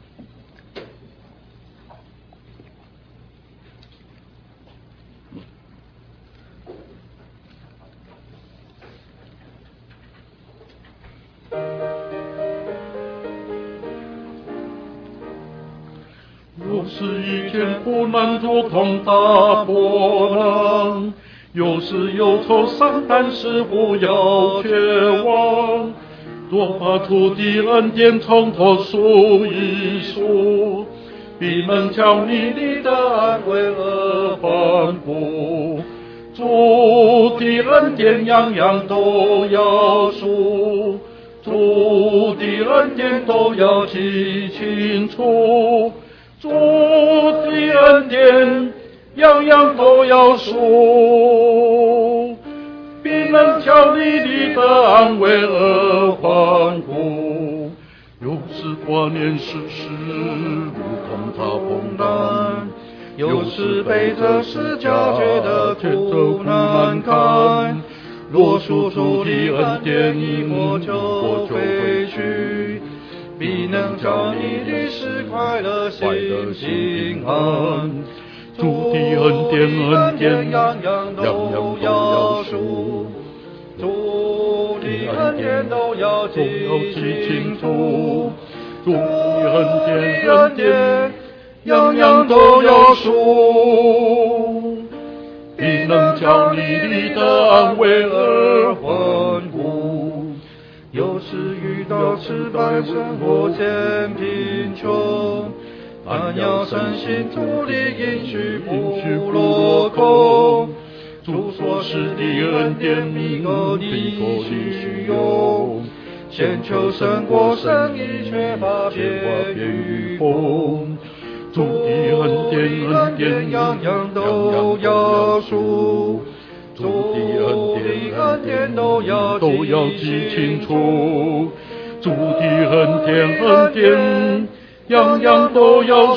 B: 又是一天苦难如同大波浪，又是忧愁伤感似乎要绝望，多发出的恩典从头数一数，必能叫你的安慰而欢呼。主的恩典样样都要数，主的恩典都要记清楚，主的恩典样样都要数，必能叫你的安慰而欢呼。有时挂念世事如同大风浪，有时背着十架觉得苦难堪，若数主的恩典一过就回去，必能叫你的事快乐心平安。主的恩典样样都要数，主的恩典都要记清楚，主的恩典样样都要数，必能叫你的安慰而欢呼。有时遇到失败，生活渐贫穷，但要深信主的应许不落空，主所施的恩典必够你需用，先求胜过生意，却怕别与风。主的恩典样样都要数，主的恩典都要记清楚，主的恩典样样都要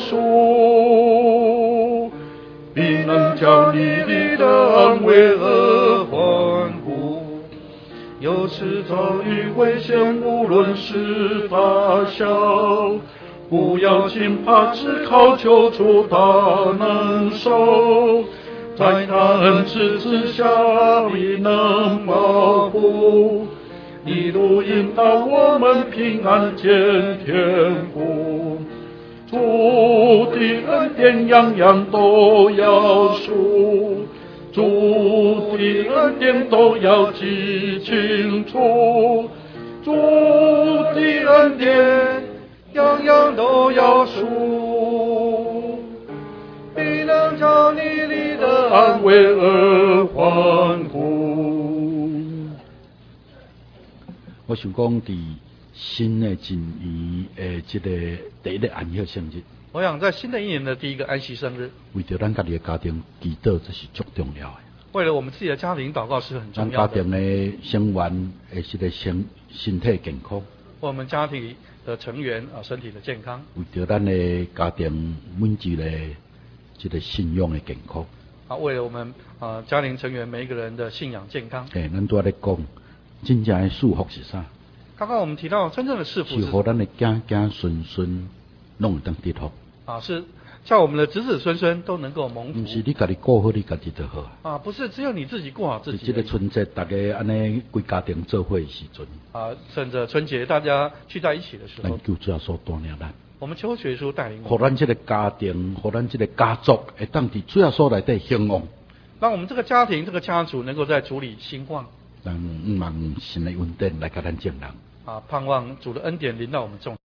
B: 数，必能叫你的安慰而欢呼。有时遭遇危险，无论是大小，不要惊怕，只靠求主他能手，在他恩慈之下必能保护， 一路引导我们平安见天父。主的恩典样样都要数，主的恩典都要记清楚，主的恩典样样都要数，必能叫你里的安慰而欢呼。
A: 我想讲，伫新的一年的这个第一个安息圣日，
C: 我想在新的一年的第一个安息生日，
A: 为着咱家己的家庭祈祷，这是足重要的。
C: 为了我们自己的家庭祷告是很重
A: 咱
C: 要的。
A: 家庭的成员的这个身体健康，
C: 我们家庭的成员身体的健康，
A: 为着咱的家庭每一个这个信仰的健康。
C: 为了我们家庭成员每一个人的信仰健康。
A: 咱都在讲，真正的祝福是啥？
C: 刚刚我们提到真正的赐福
A: 是互咱的子子孙孙拢会当得福。
C: 是叫我们的子子孙孙都能够蒙福。
A: 不是你家己过好，你家己就好。
C: 不是只有你自己过好自己。
A: 这个春节，大家安尼规家庭做伙的时阵，
C: 趁着春节大家聚在一起的时候，
A: 咱求主耶稣带领咱。
C: 我们求耶稣带领我们，
A: 互咱这个家庭，互咱这个家族，会当伫主耶稣内底兴旺。
C: 让我们这个家庭、这个家族能够在主里兴旺。
A: 让望神的恩典来给咱证人。
C: 盼望主的恩典临到我们众人。